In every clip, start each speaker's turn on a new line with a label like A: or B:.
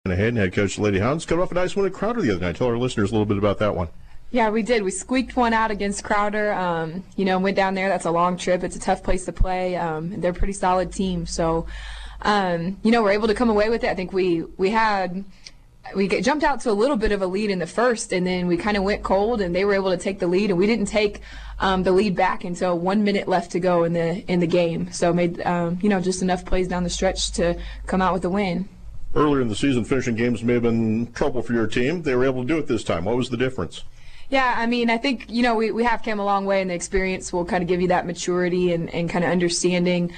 A: Ahead, head coach Lady Hounds got off a nice win at Crowder the other night. Tell our listeners a little bit about that one.
B: Yeah, we did. We squeaked one out against Crowder. Went down there. That's a long trip. It's a tough place to play. They're a pretty solid team. So, we're able to come away with it. I think we jumped out to a little bit of a lead in the first, and then we kind of went cold, and they were able to take the lead, and we didn't take the lead back until 1 minute left to go in the game. So made just enough plays down the stretch to come out with the win.
A: Earlier in the season, finishing games may have been trouble for your team. They were able to do it this time. What was the difference?
B: Yeah, I think, we have come a long way, and the experience will kind of give you that maturity and kind of understanding,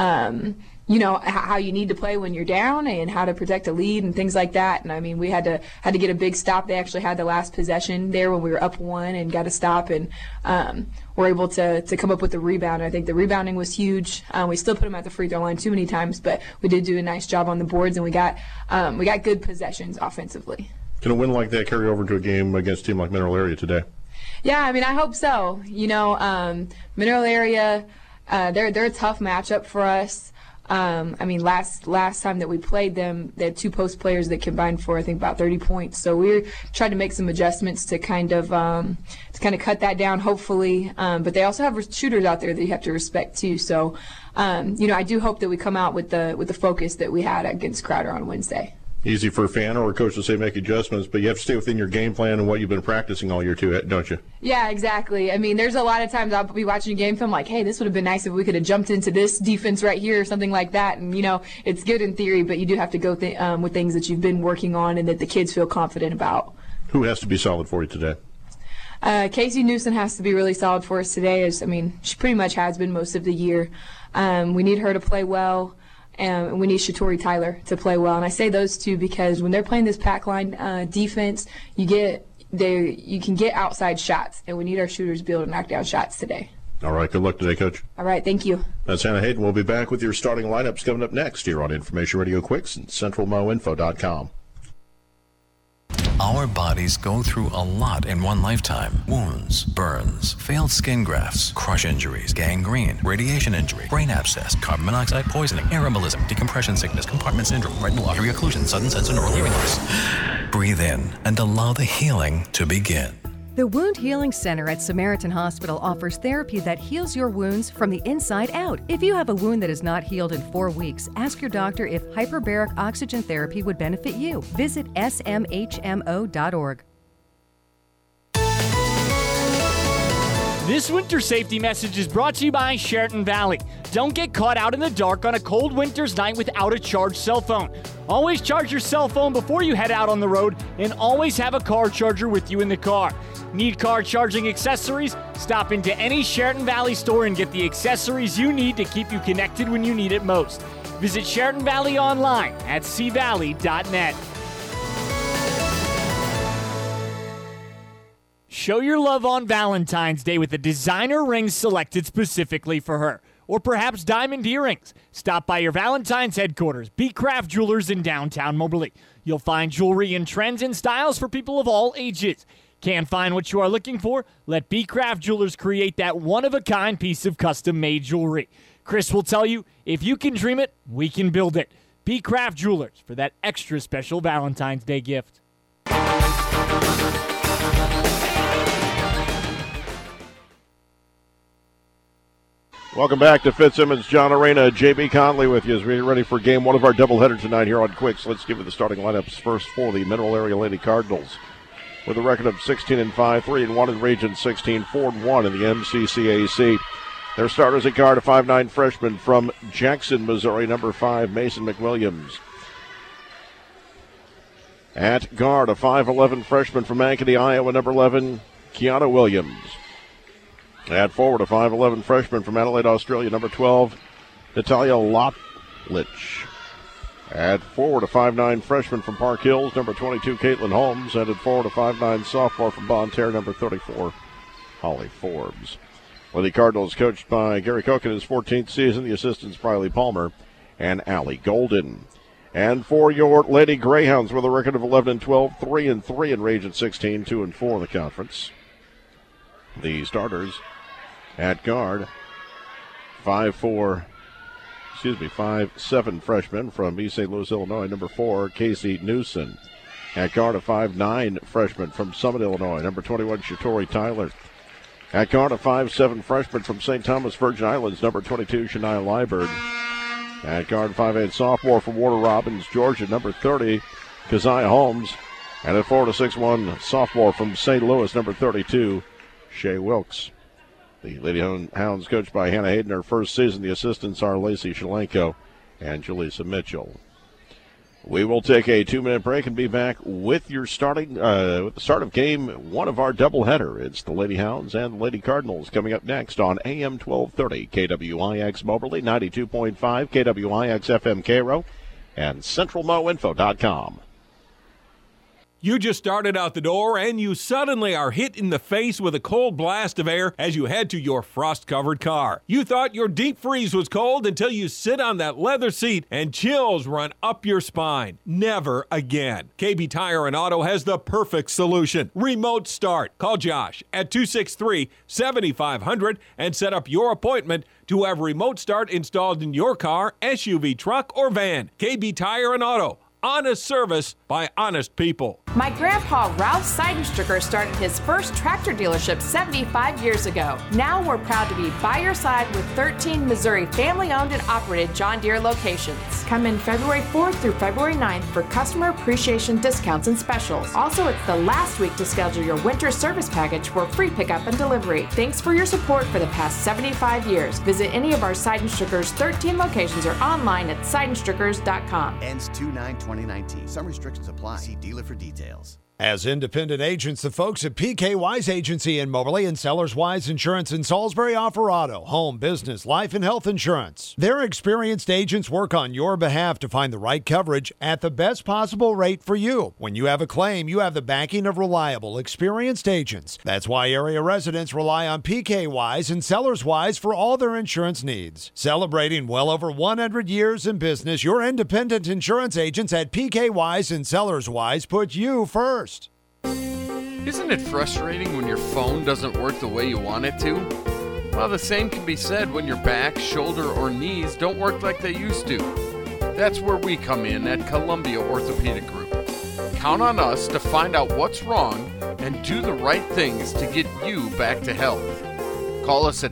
B: how you need to play when you're down and how to protect a lead and things like that. And, we had to get a big stop. They actually had the last possession there when we were up 1 and got a stop, and were able to come up with the rebound. I think the rebounding was huge. We still put them at the free throw line too many times, but we did do a nice job on the boards, and we got good possessions offensively.
A: Can a win like that carry over into a game against a team like Mineral Area today?
B: Yeah, I hope so. Mineral Area, they're a tough matchup for us. Last time that we played them, they had 2 post players that combined for, I think, about 30 points. So we're trying to make some adjustments to kind of cut that down, hopefully. But they also have shooters out there that you have to respect too. So, I do hope that we come out with the focus that we had against Crowder on Wednesday.
A: Easy for a fan or a coach to say make adjustments, but you have to stay within your game plan and what you've been practicing all year too, don't you?
B: Yeah, exactly. There's a lot of times I'll be watching a game film like, hey, this would have been nice if we could have jumped into this defense right here or something like that. And, it's good in theory, but you do have to go with things that you've been working on and that the kids feel confident about.
A: Who has to be solid for you today?
B: Casey Newsom has to be really solid for us today. She pretty much has been most of the year. We need her to play well. And we need Shatori Tyler to play well. And I say those two because when they're playing this pack line defense, you can get outside shots, and we need our shooters to be able to knock down shots today.
A: All right, good luck today, Coach.
B: All right, thank you.
A: That's Hannah Hayden. We'll be back with your starting lineups coming up next here on Information Radio Quicks and CentralMoInfo.com.
C: Our bodies go through a lot in one lifetime. Wounds, burns, failed skin grafts, crush injuries, gangrene, radiation injury, brain abscess, carbon monoxide poisoning, air embolism, decompression sickness, compartment syndrome, retinal artery occlusion, sudden sense of neural hearing loss. Breathe in and allow the healing to begin.
D: The Wound Healing Center at Samaritan Hospital offers therapy that heals your wounds from the inside out. If you have a wound that is not healed in 4 weeks, ask your doctor if hyperbaric oxygen therapy would benefit you. Visit smhmo.org.
E: This winter safety message is brought to you by Sheraton Valley. Don't get caught out in the dark on a cold winter's night without a charged cell phone. Always charge your cell phone before you head out on the road, and always have a car charger with you in the car. Need car charging accessories? Stop into any Sheraton Valley store and get the accessories you need to keep you connected when you need it most. Visit Sheraton Valley online at cvalley.net. Show your love on Valentine's Day with a designer ring selected specifically for her. Or perhaps diamond earrings. Stop by your Valentine's headquarters, B Craft Jewelers in downtown Moberly. You'll find jewelry and trends and styles for people of all ages. Can't find what you are looking for? Let B Craft Jewelers create that one-of-a-kind piece of custom-made jewelry. Chris will tell you, if you can dream it, we can build it. B Craft Jewelers for that extra special Valentine's Day gift.
A: Welcome back to Fitzsimmons. John Arena, J.B. Conley with you as we get ready for game 1 of our doubleheader tonight here on Quicks. Let's give you the starting lineups first for the Mineral Area Lady Cardinals. With a record of 16-5, 3-1 in Region 16, 4-1 in the MCCAC. Their starters at guard, a 5'9 freshman from Jackson, Missouri, number 5, Mason McWilliams. At guard, a 5'11 freshman from Ankeny, Iowa, number 11, Kiana Williams. At forward, a 5'11 freshman from Adelaide, Australia, number 12, Natalia Loplich. At forward, a 5'9 freshman from Park Hills, number 22, Caitlin Holmes. And at forward, a 5'9 sophomore from Bonne Terre, number 34, Holly Forbes. Lady Cardinals coached by Gary Koch in his 14th season. The assistants, Briley Palmer and Allie Golden. And for your Lady Greyhounds with a record of 11-12, 3-3 in Region 16, 2-4 in the conference. The starters at guard, 5'4 5'7" freshman from East St. Louis, Illinois, number 4, Casey Newson. At guard, a 5'9" freshman from Summit, Illinois, number 21, Shatori Tyler. At guard, a 5'7" freshman from St. Thomas, Virgin Islands, number 22, Shania Liburd. At guard, 5'8" sophomore from Warner Robins, Georgia, number 30, Keziah Holmes. And at forward, a 6'1" sophomore from St. Louis, number 32, Shea Wilkes. The Lady Hounds coached by Hannah Hayden, her first season. The assistants are Lacey Shalenko and Jaleesa Mitchell. We will take a 2-minute break and be back with your with the start of game one of our doubleheader. It's the Lady Hounds and the Lady Cardinals coming up next on AM 1230 KWIX Moberly, 92.5 KWIX FM Cairo, and CentralMoInfo.com.
F: You just started out the door and you suddenly are hit in the face with a cold blast of air as you head to your frost-covered car. You thought your deep freeze was cold until you sit on that leather seat and chills run up your spine. Never again. KB Tire and Auto has the perfect solution. Remote start. Call Josh at 263-7500 and set up your appointment to have remote start installed in your car, SUV, truck, or van. KB Tire and Auto. Honest service by honest people.
G: My grandpa Ralph Seidenstricker started his first tractor dealership 75 years ago. Now we're proud to be by your side with 13 Missouri family-owned and operated John Deere locations. Come in February 4th through February 9th for customer appreciation discounts and specials. Also, it's the last week to schedule your winter service package for free pickup and delivery. Thanks for your support for the past 75 years. Visit any of our Seidenstricker's 13 locations or online at seidenstrickers.com.
H: Ends 2/9/2019. Some restrictions apply. See dealer for details.
I: As independent agents, the folks at PK Wise Agency in Moberly and Sellers Wise Insurance in Salisbury offer auto, home, business, life, and health insurance. Their experienced agents work on your behalf to find the right coverage at the best possible rate for you. When you have a claim, you have the backing of reliable, experienced agents. That's why area residents rely on PK Wise and Sellers Wise for all their insurance needs. Celebrating well over 100 years in business, your independent insurance agents at PK Wise and Sellers Wise put you first.
J: Isn't it frustrating when your phone doesn't work the way you want it to? Well, the same can be said when your back, shoulder, or knees don't work like they used to. That's where we come in at Columbia Orthopedic Group. Count on us to find out what's wrong and do the right things to get you back to health. Call us at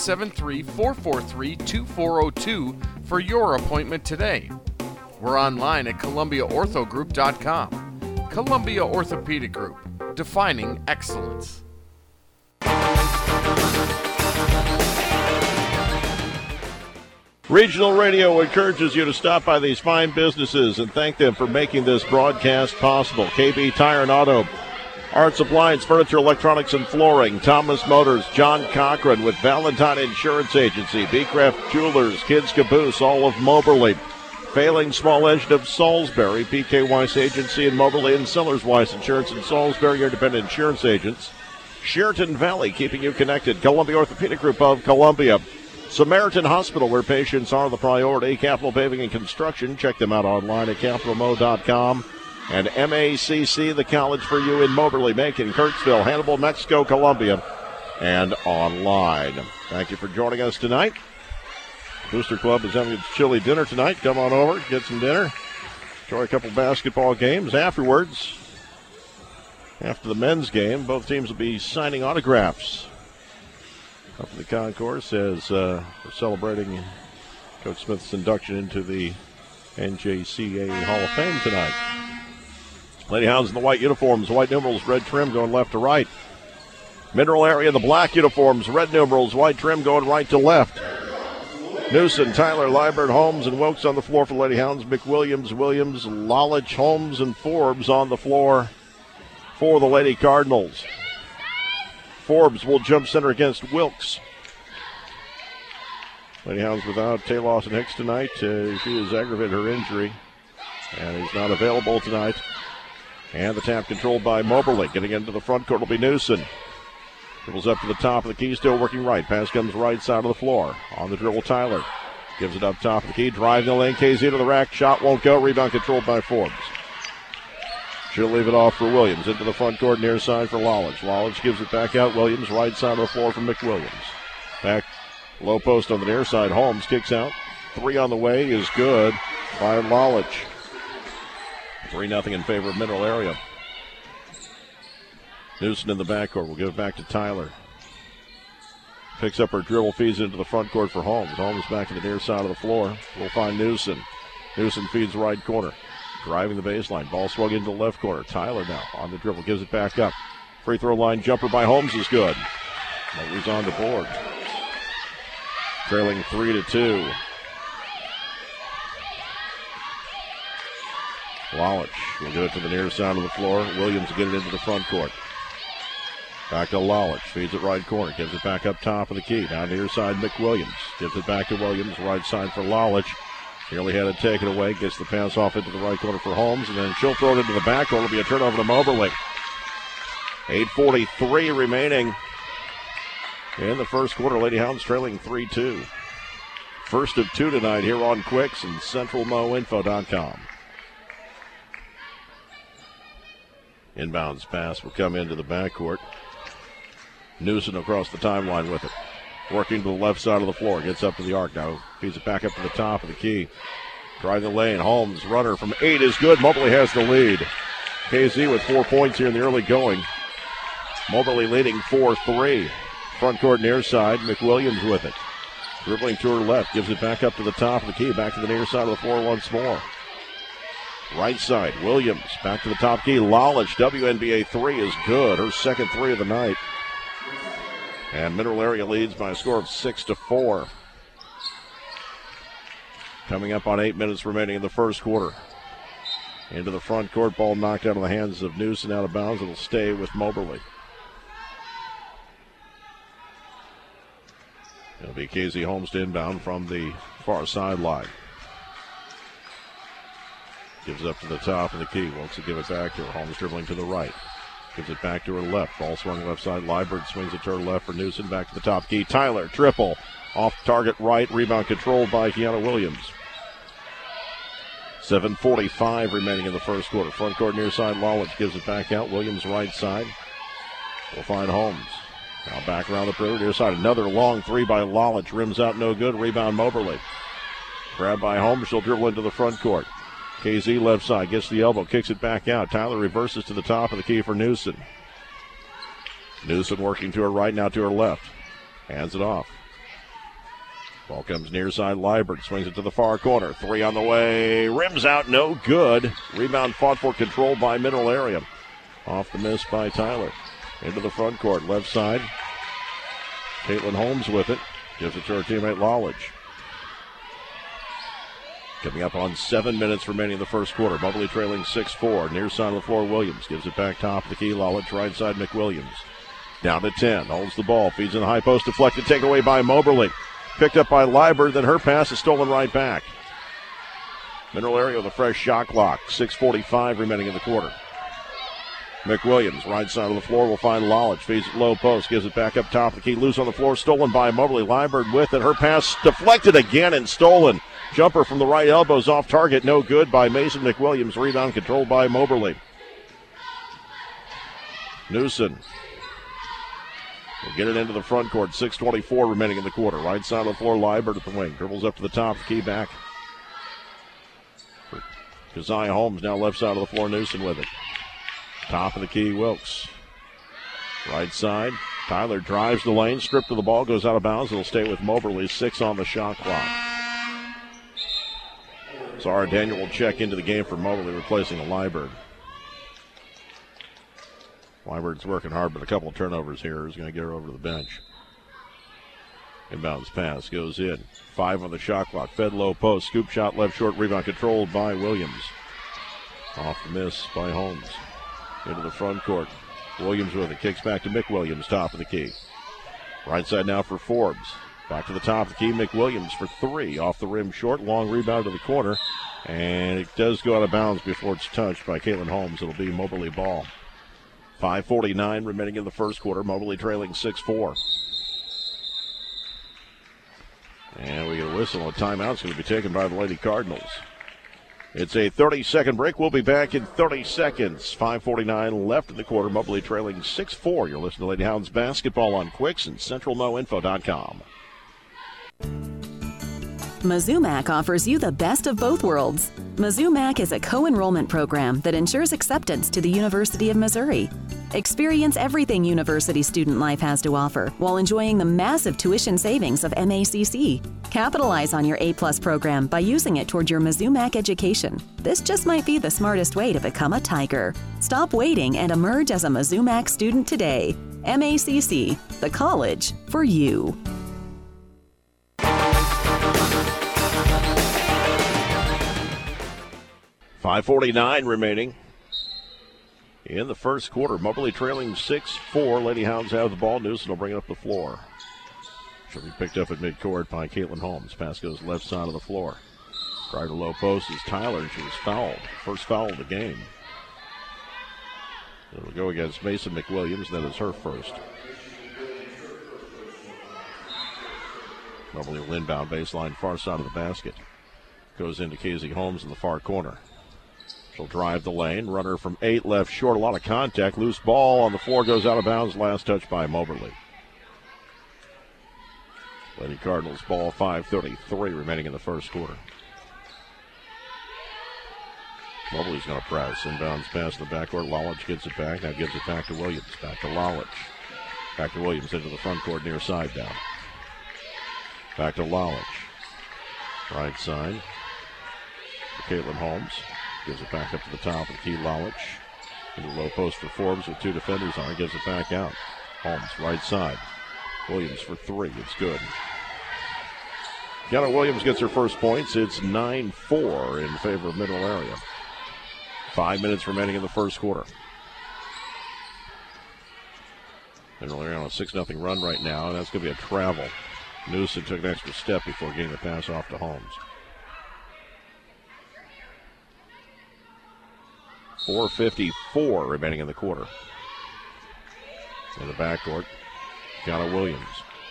J: 573-443-2402 for your appointment today. We're online at ColumbiaOrthogroup.com. Columbia Orthopedic Group, defining excellence.
A: Regional Radio encourages you to stop by these fine businesses and thank them for making this broadcast possible. KB Tire and Auto, Arts Appliance, Furniture, Electronics, and Flooring, Thomas Motors, John Cochran with Valentine Insurance Agency, Beecraft Jewelers, Kids Caboose, all of Moberly. Failing Small Engine of Salisbury, PK Weiss Agency in Moberly, and Sellers Weiss Insurance in Salisbury, your independent insurance agents. Sheraton Valley, keeping you connected. Columbia Orthopedic Group of Columbia. Samaritan Hospital, where patients are the priority. Capital Paving and Construction. Check them out online at capitalmo.com. And MACC, the college for you in Moberly, Macon, Kirksville, Hannibal, Mexico, Columbia, and online. Thank you for joining us tonight. Booster Club is having its chili dinner tonight. Come on over, get some dinner. Enjoy a couple basketball games. Afterwards, after the men's game, both teams will be signing autographs up in the concourse as we're celebrating Coach Smith's induction into the NJCAA Hall of Fame tonight. Lady Hounds in the white uniforms, white numerals, red trim going left to right. Mineral area, the black uniforms, red numerals, white trim going right to left. Newson, Tyler, Liburd, Holmes, and Wilkes on the floor for Lady Hounds. McWilliams, Williams, Lolich, Holmes, and Forbes on the floor for the Lady Cardinals. Forbes will jump center against Wilkes. Lady Hounds without Talos and Hicks tonight. She has aggravated her injury and is not available tonight. And the tap controlled by Moberly. Getting into the front court will be Newson. Dribbles up to the top of the key, still working right. Pass comes right side of the floor. On the dribble, Tyler. Gives it up top of the key. Drive the lane. KZ to the rack. Shot won't go. Rebound controlled by Forbes. She'll leave it off for Williams. Into the front court, near side for Lolich. Lolich gives it back out. Williams, right side of the floor for McWilliams. Back low post on the near side. Holmes kicks out. Three on the way is good by Lalich. 3-0 in favor of Mineral Area. Newsom in the backcourt. We'll give it back to Tyler. Picks up her dribble, feeds into the front court for Holmes. Holmes back to the near side of the floor. We'll find Newsom. Newsom feeds right corner. Driving the baseline. Ball swung into the left corner. Tyler now on the dribble. Gives it back up. Free throw line jumper by Holmes is good. Mobley's on the board. Trailing 3-2. Lalich will do it to the near side of the floor. Williams will get it into the front court. Back to Lalich. Feeds it right corner. Gives it back up top of the key. Down near side, McWilliams. Gives it back to Williams. Right side for Lalich. Nearly had it taken away. Gets the pass off into the right corner for Holmes. And then she'll throw it into the back corner. It'll be a turnover to Moberly. 8:43 remaining in the first quarter. Lady Hounds trailing 3-2. First of two tonight here on Quicks and CentralMoInfo.com. Inbounds pass will come into the backcourt. Newsom across the timeline with it. Working to the left side of the floor. Gets up to the arc now. Feeds it back up to the top of the key. Driving the lane. Holmes, runner from 8 is good. Moberly has the lead. KZ with 4 points here in the early going. Moberly leading 4-3. Front court near side. McWilliams with it. Dribbling to her left. Gives it back up to the top of the key. Back to the near side of the floor once more. Right side. Williams back to the top key. Lalich, WNBA 3 is good. Her second 3 of the night. And Mineral Area leads by a score of 6-4. Coming up on 8 minutes remaining in the first quarter. Into the front court. Ball knocked out of the hands of Newsom out of bounds. It'll stay with Moberly. It'll be Casey Holmes to inbound from the far sideline. Gives up to the top of the key. Wants to give it back to her. Holmes dribbling to the right. Gives it back to her left. Ball swung left side. Liebert swings it to her left for Newsom. Back to the top key. Tyler, triple. Off target right. Rebound controlled by Kiana Williams. 7:45 remaining in the first quarter. Front court near side. Lalich gives it back out. Williams right side. We'll find Holmes. Now back around the perimeter near side. Another long 3 by Lalich. Rims out no good. Rebound Moberly. Grab by Holmes. She'll dribble into the front court. KZ left side. Gets the elbow. Kicks it back out. Tyler reverses to the top of the key for Newsom. Newsom working to her right, now to her left. Hands it off. Ball comes near side. Liebert swings it to the far corner. 3 on the way. Rims out. No good. Rebound fought for, controlled by Mineral Area. Off the miss by Tyler. Into the front court. Left side. Caitlin Holmes with it. Gives it to her teammate Lalich. Coming up on 7 minutes remaining in the first quarter. Moberly trailing 6-4. Near side of the floor, Williams. Gives it back top of the key. Lalich right side, McWilliams. Down to 10. Holds the ball. Feeds in the high post. Deflected. Taken away by Moberly. Picked up by Liebert. Then her pass is stolen right back. Mineral Area with a fresh shot clock. 6:45 remaining in the quarter. McWilliams, right side of the floor, will find Lalich. Feeds it low post. Gives it back up top of the key. Loose on the floor. Stolen by Moberly. Liebert with it. Her pass deflected again and stolen. Jumper from the right elbows off target. No good by Mason McWilliams. Rebound controlled by Moberly. Newsom will get it into the front court. 6:24 remaining in the quarter. Right side of the floor, Liebert at the wing. Dribbles up to the top, key back. Keziah Holmes now left side of the floor. Newsom with it. Top of the key, Wilkes. Right side. Tyler drives the lane. Stripped of the ball. Goes out of bounds. It'll stay with Moberly. 6 on the shot clock. Zara Daniel will check into the game for Moberly, replacing Liebert. Liebert's working hard, but a couple of turnovers here is going to get her over to the bench. Inbounds pass goes in. 5 on the shot clock. Fed low post. Scoop shot left short. Rebound controlled by Williams. Off the miss by Holmes. Into the front court. Williams with it. Kicks back to McWilliams, top of the key. Right side now for Forbes. Back to the top of the key. McWilliams for 3. Off the rim short. Long rebound to the corner. And it does go out of bounds before it's touched by Caitlin Holmes. It'll be Moberly ball. 5:49 remaining in the first quarter. Moberly trailing 6-4. And we get a whistle. A timeout's going to be taken by the Lady Cardinals. It's a 30-second break. We'll be back in 30 seconds. 5:49 left in the quarter. Moberly trailing 6-4. You're listening to Lady Hounds basketball on Quicks and CentralMoInfo.com.
K: Mizzou Mac offers you the best of both worlds. Mizzou Mac is a co-enrollment program that ensures acceptance to the University of Missouri. Experience everything university student life has to offer while enjoying the massive tuition savings of MACC. Capitalize on your A-plus program by using it toward your Mizzou Mac education. This just might be the smartest way to become a Tiger. Stop waiting and emerge as a Mizzou Mac student today. MACC, the college for you.
A: .549 remaining in the first quarter. Moberly trailing 6-4. Lady Hounds have the ball. Newsom will bring it up the floor. She'll be picked up at midcourt by Caitlin Holmes. Pass goes left side of the floor. Prior to low post is Tyler, and she was fouled. First foul of the game. It'll go against Mason McWilliams. That is her first. Moberly will inbound baseline, far side of the basket. Goes into Casey Holmes in the far corner. She'll drive the lane. Runner from 8 left short. A lot of contact. Loose ball on the floor. Goes out of bounds. Last touch by Moberly. Lady Cardinals ball. 5:33 remaining in the first quarter. Moberly's going to press. Inbounds pass in the backcourt. Lawlich gets it back. Now gives it back to Williams. Back to Lawlich. Back to Williams into the front court near side down. Back to Lawlich. Right side. Caitlin Holmes. Gives it back up to the top of the key. Lawlich. In the low post for Forbes with 2 defenders on it. Gives it back out. Holmes, right side. Williams for 3. It's good. Kiana Williams gets her first points. It's 9-4 in favor of Mineral Area. 5 minutes remaining in the first quarter. Mineral Area on a 6-0 run right now, and that's going to be a travel. Newsom took an extra step before getting the pass off to Holmes. 4:54 remaining in the quarter. In the backcourt, Kiana Williams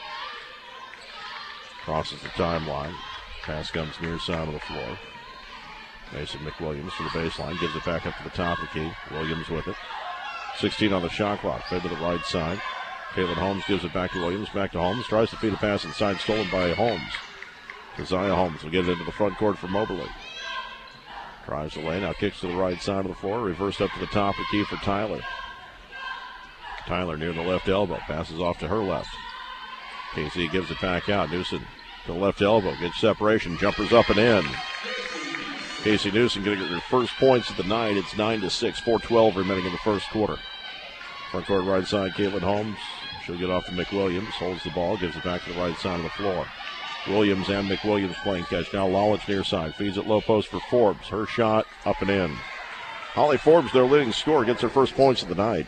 A: crosses the timeline. Pass comes near side of the floor. Mason McWilliams to the baseline, gives it back up to the top of the key. Williams with it. 16 on the shot clock. Fed to the right side. Caitlin Holmes gives it back to Williams. Back to Holmes. Tries to feed a pass inside, stolen by Holmes. Keziah Holmes will get it into the front court for Moberly. Drives the lane, now kicks to the right side of the floor. Reversed up to the top of the key for Tyler. Tyler near the left elbow. Passes off to her left. KC gives it back out. Newsom to the left elbow. Gets separation. Jumpers up and in. Casey Newsom getting her first points of the night. It's 9-6. 4:12 remaining in the first quarter. Front court right side, Caitlin Holmes. She'll get off to McWilliams. Holds the ball. Gives it back to the right side of the floor. Williams and McWilliams playing catch. Now Lawlich near side. Feeds it low post for Forbes. Her shot up and in. Holly Forbes, their leading scorer, gets her first points of the night.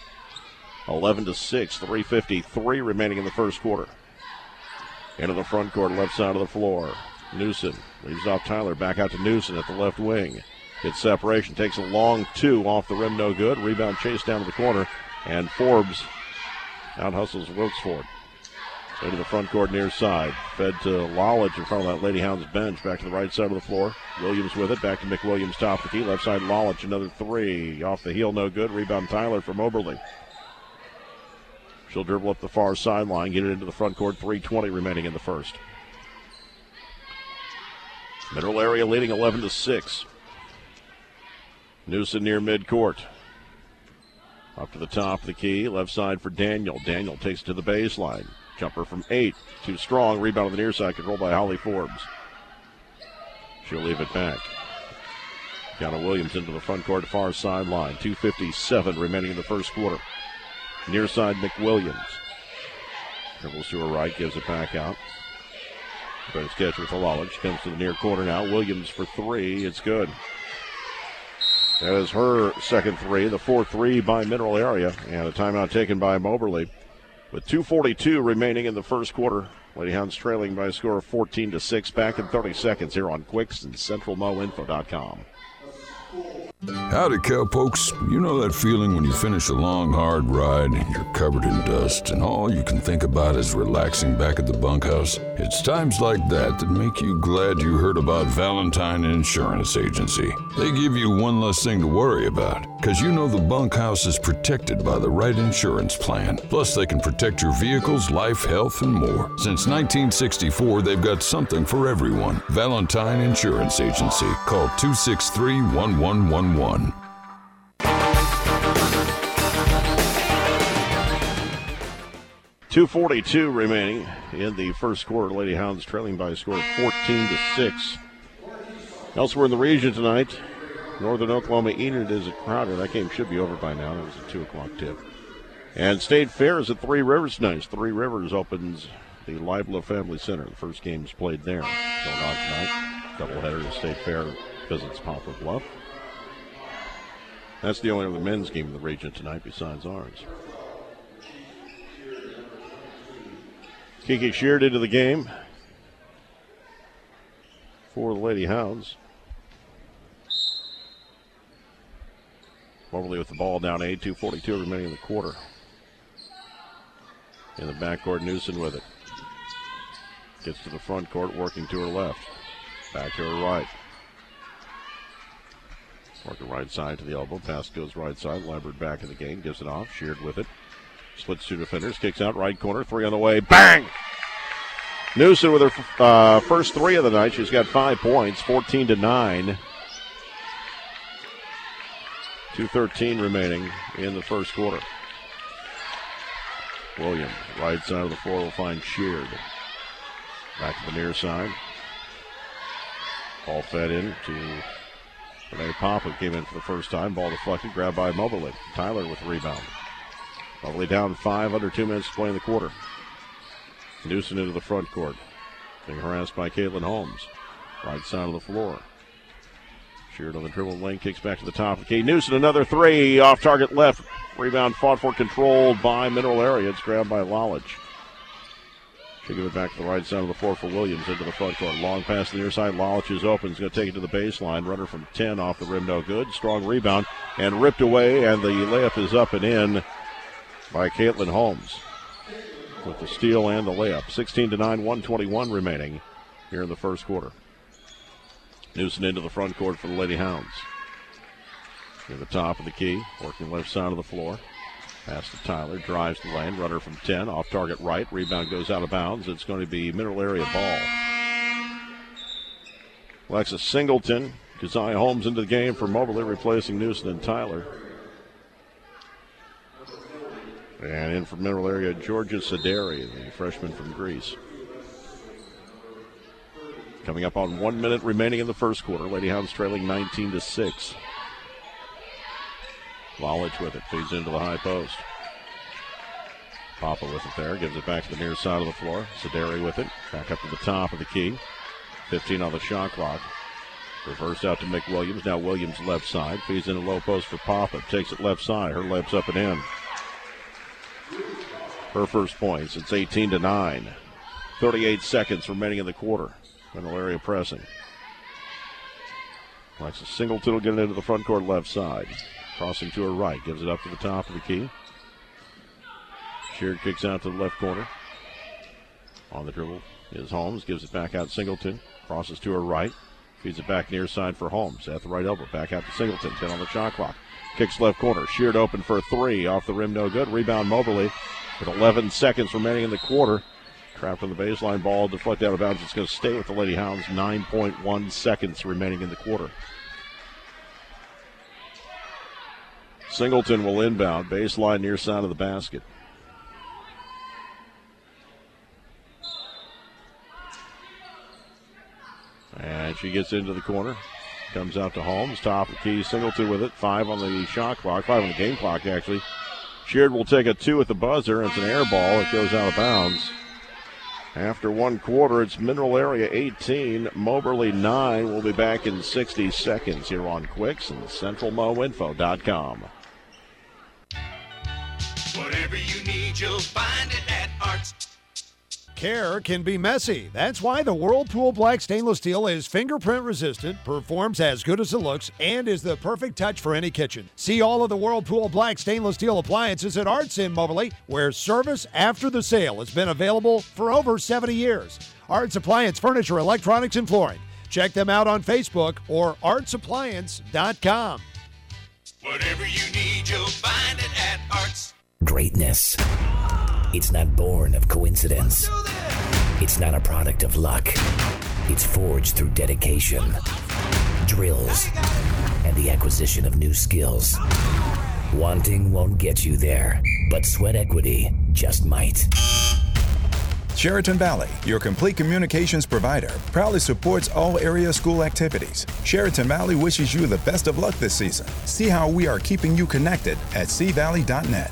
A: 11-6. 3:53 remaining in the first quarter. Into the front court, left side of the floor. Newsom leaves off Tyler. Back out to Newsom at the left wing. Gets separation. Takes a long 2 off the rim. No good. Rebound chase down to the corner. And Forbes out hustles Wilkesford. So to the front court near side. Fed to Lawlich in front of that Lady Hounds bench. Back to the right side of the floor. Williams with it. Back to McWilliams, top of the key. Left side Lawlich, another 3. Off the heel, no good. Rebound Tyler from Moberly. She'll dribble up the far sideline. Get it into the front court. 3:20 remaining in the first. Mineral Area leading 11-6. Newsom near midcourt. Up to the top of the key. Left side for Daniel. Daniel takes it to the baseline. Jumper from 8. Too strong. Rebound on the near side. Controlled by Holly Forbes. She'll leave it back. Kiana Williams into the front court, far sideline. 2:57 remaining in the first quarter. Near side McWilliams. Dribbles to her right. Gives it back out. Tries to catch with Lawlich. Comes to the near corner now. Williams for 3. It's good. That is her second 3. The 4-3 by Mineral Area. And a timeout taken by Moberly. With 2:42 remaining in the first quarter. Lady Hounds trailing by a score of 14-6. Back in 30 seconds here on Quicks and CentralMoInfo.com.
L: Howdy, cowpokes. You know that feeling when you finish a long, hard ride, you're covered in dust, and all you can think about is relaxing back at the bunkhouse? It's times like that that make you glad you heard about Valentine Insurance Agency. They give you one less thing to worry about, because you know the bunkhouse is protected by the right insurance plan. Plus, they can protect your vehicle's life, health, and more. Since 1964, they've got something for everyone. Valentine Insurance Agency. Call 263-1111.
A: .242 remaining in the first quarter. Lady Hounds trailing by a score of 14-6. Elsewhere in the region tonight, Northern Oklahoma Enid is at Crowder. That game should be over by now. That was a 2 o'clock tip. And State Fair is at Three Rivers tonight. Three Rivers opens the Libla Family Center. The first game's played there. Going on tonight. Doubleheader at State Fair visits Poplar Bluff. That's the only other men's game in the region tonight besides ours. Kiki Sheard into the game for the Lady Hounds. Moberly with the ball down 8, 2:42 remaining in the quarter. In the backcourt, Newsom with it. Gets to the front court, working to her left. Back to her right. Working right side to the elbow. Pass goes right side. Lambert back in the game. Gives it off. Sheard with it. Splits two defenders. Kicks out right corner. Three on the way. Bang! Newsom with her first three of the night. She's got 5 points. 14-9. 2:13 remaining in the first quarter. Williams, right side of the floor, will find Sheard. Back to the near side. Ball fed in to Renee Papa. Came in for the first time. Ball deflected. Grabbed by Moberly. Tyler with the rebound. Moberly down 5, under 2 minutes to play in the quarter. Newsom into the front court. Being harassed by Caitlin Holmes. Right side of the floor. Sheard on the dribble lane, kicks back to the top of the key. Newsom, another three, off target left. Rebound fought for, controlled by Mineral Area. It's grabbed by Lalich. She'll give it back to the right side of the floor for Williams into the front court. Long pass to the near side. Lalich is open. He's going to take it to the baseline. Runner from 10 off the rim, no good. Strong rebound and ripped away, and the layup is up and in by Caitlin Holmes with the steal and the layup. 16-9, 1:21 remaining here in the first quarter. Newsom into the front court for the Lady Hounds. Near the top of the key, working left side of the floor. Pass to Tyler, drives the lane, runner from 10, off target right. Rebound goes out of bounds. It's going to be Mineral Area ball. Alexis Singleton, Keziah Holmes into the game for Moberly, replacing Newsom and Tyler. And in from Mineral Area, Georgia Sideri, the freshman from Greece. Coming up on 1 minute remaining in the first quarter. Lady Hounds trailing 19-6. Lalich with it, feeds into the high post. Papa with it there, gives it back to the near side of the floor. Sideri with it, back up to the top of the key. 15 on the shot clock. Reverse out to Mick Williams. Now Williams left side, feeds in a low post for Papa. Takes it left side, her layup's up and in. Her first points, it's 18-9. 38 seconds remaining in the quarter. Mineral Area pressing. Alexis Singleton will get it into the front court left side. Crossing to her right. Gives it up to the top of the key. Sheard kicks out to the left corner. On the dribble is Holmes. Gives it back out Singleton. Crosses to her right. Feeds it back near side for Holmes. At the right elbow. Back out to Singleton. 10 on the shot clock. Kicks left corner. Sheard open for a three. Off the rim, no good. Rebound Moberly with 11 seconds remaining in the quarter. Trapped on the baseline, ball deflected out of bounds. It's going to stay with the Lady Hounds. 9.1 seconds remaining in the quarter. Singleton will inbound, baseline near side of the basket. And she gets into the corner. Comes out to Holmes, top of the key. Singleton with it. 5 on the shot clock, 5 on the game clock actually. Sheard will take a 2 at the buzzer. It's an air ball. It goes out of bounds. After 1 quarter, it's Mineral Area 18, Moberly 9. We'll be back in 60 seconds here on Quicks and CentralMoInfo.com.
M: Whatever you need, you'll find it at Arts.
I: Care can be messy. That's why the Whirlpool Black Stainless Steel is fingerprint resistant, performs as good as it looks, and is the perfect touch for any kitchen. See all of the Whirlpool Black Stainless Steel appliances at Arts in Moberly, where service after the sale has been available for over 70 years. Arts Appliance Furniture, Electronics, and Flooring. Check them out on Facebook or artsappliance.com.
M: Whatever you need, you'll find it at Arts.
N: Greatness. It's not born of coincidence. It's not a product of luck. It's forged through dedication, drills, and the acquisition of new skills. Wanting won't get you there, but sweat equity just might.
O: Sheraton Valley, your complete communications provider, proudly supports all area school activities. Sheraton Valley wishes you the best of luck this season. See how we are keeping you connected at cvalley.net.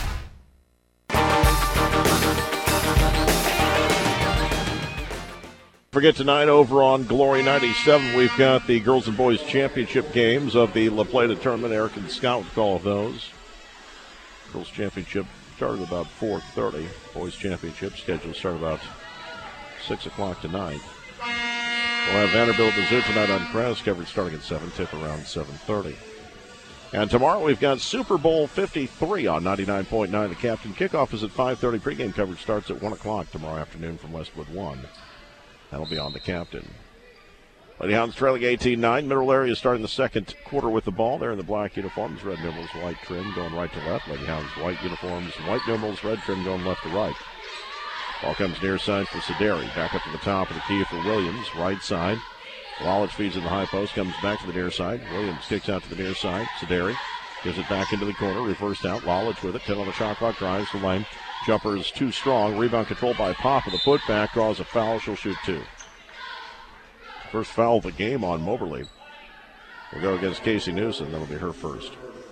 A: Forget tonight over on Glory 97, we've got the girls and boys championship games of the La Plata tournament. Eric and Scott would call those. Girls championship started about 4:30. Boys championship scheduled to start about 6 o'clock tonight. We'll have Vanderbilt Mizzou tonight on press coverage starting at 7, tip around 7:30. And tomorrow we've got Super Bowl 53 on 99.9 The Captain. Kickoff is at 5:30. Pregame coverage starts at 1 o'clock tomorrow afternoon from Westwood 1. That'll be on The Captain. Lady Hounds trailing 18-9. Middle area starting the second quarter with the ball. They're in the black uniforms. Red numerals, white trim going right to left. Lady Hounds white uniforms, white numerals, red trim going left to right. Ball comes near side for Sederi. Back up to the top of the key for Williams. Right side. Wallace feeds in the high post. Comes back to the near side. Williams kicks out to the near side. Sederi gives it back into the corner. Reversed out. Lawledge with it. 10 on the shot clock. Drives the lane. Jumper is too strong. Rebound controlled by Papa. The putback draws a foul. She'll shoot 2. First foul of the game on Moberly. We'll go against Casey Newsom. That'll be her first.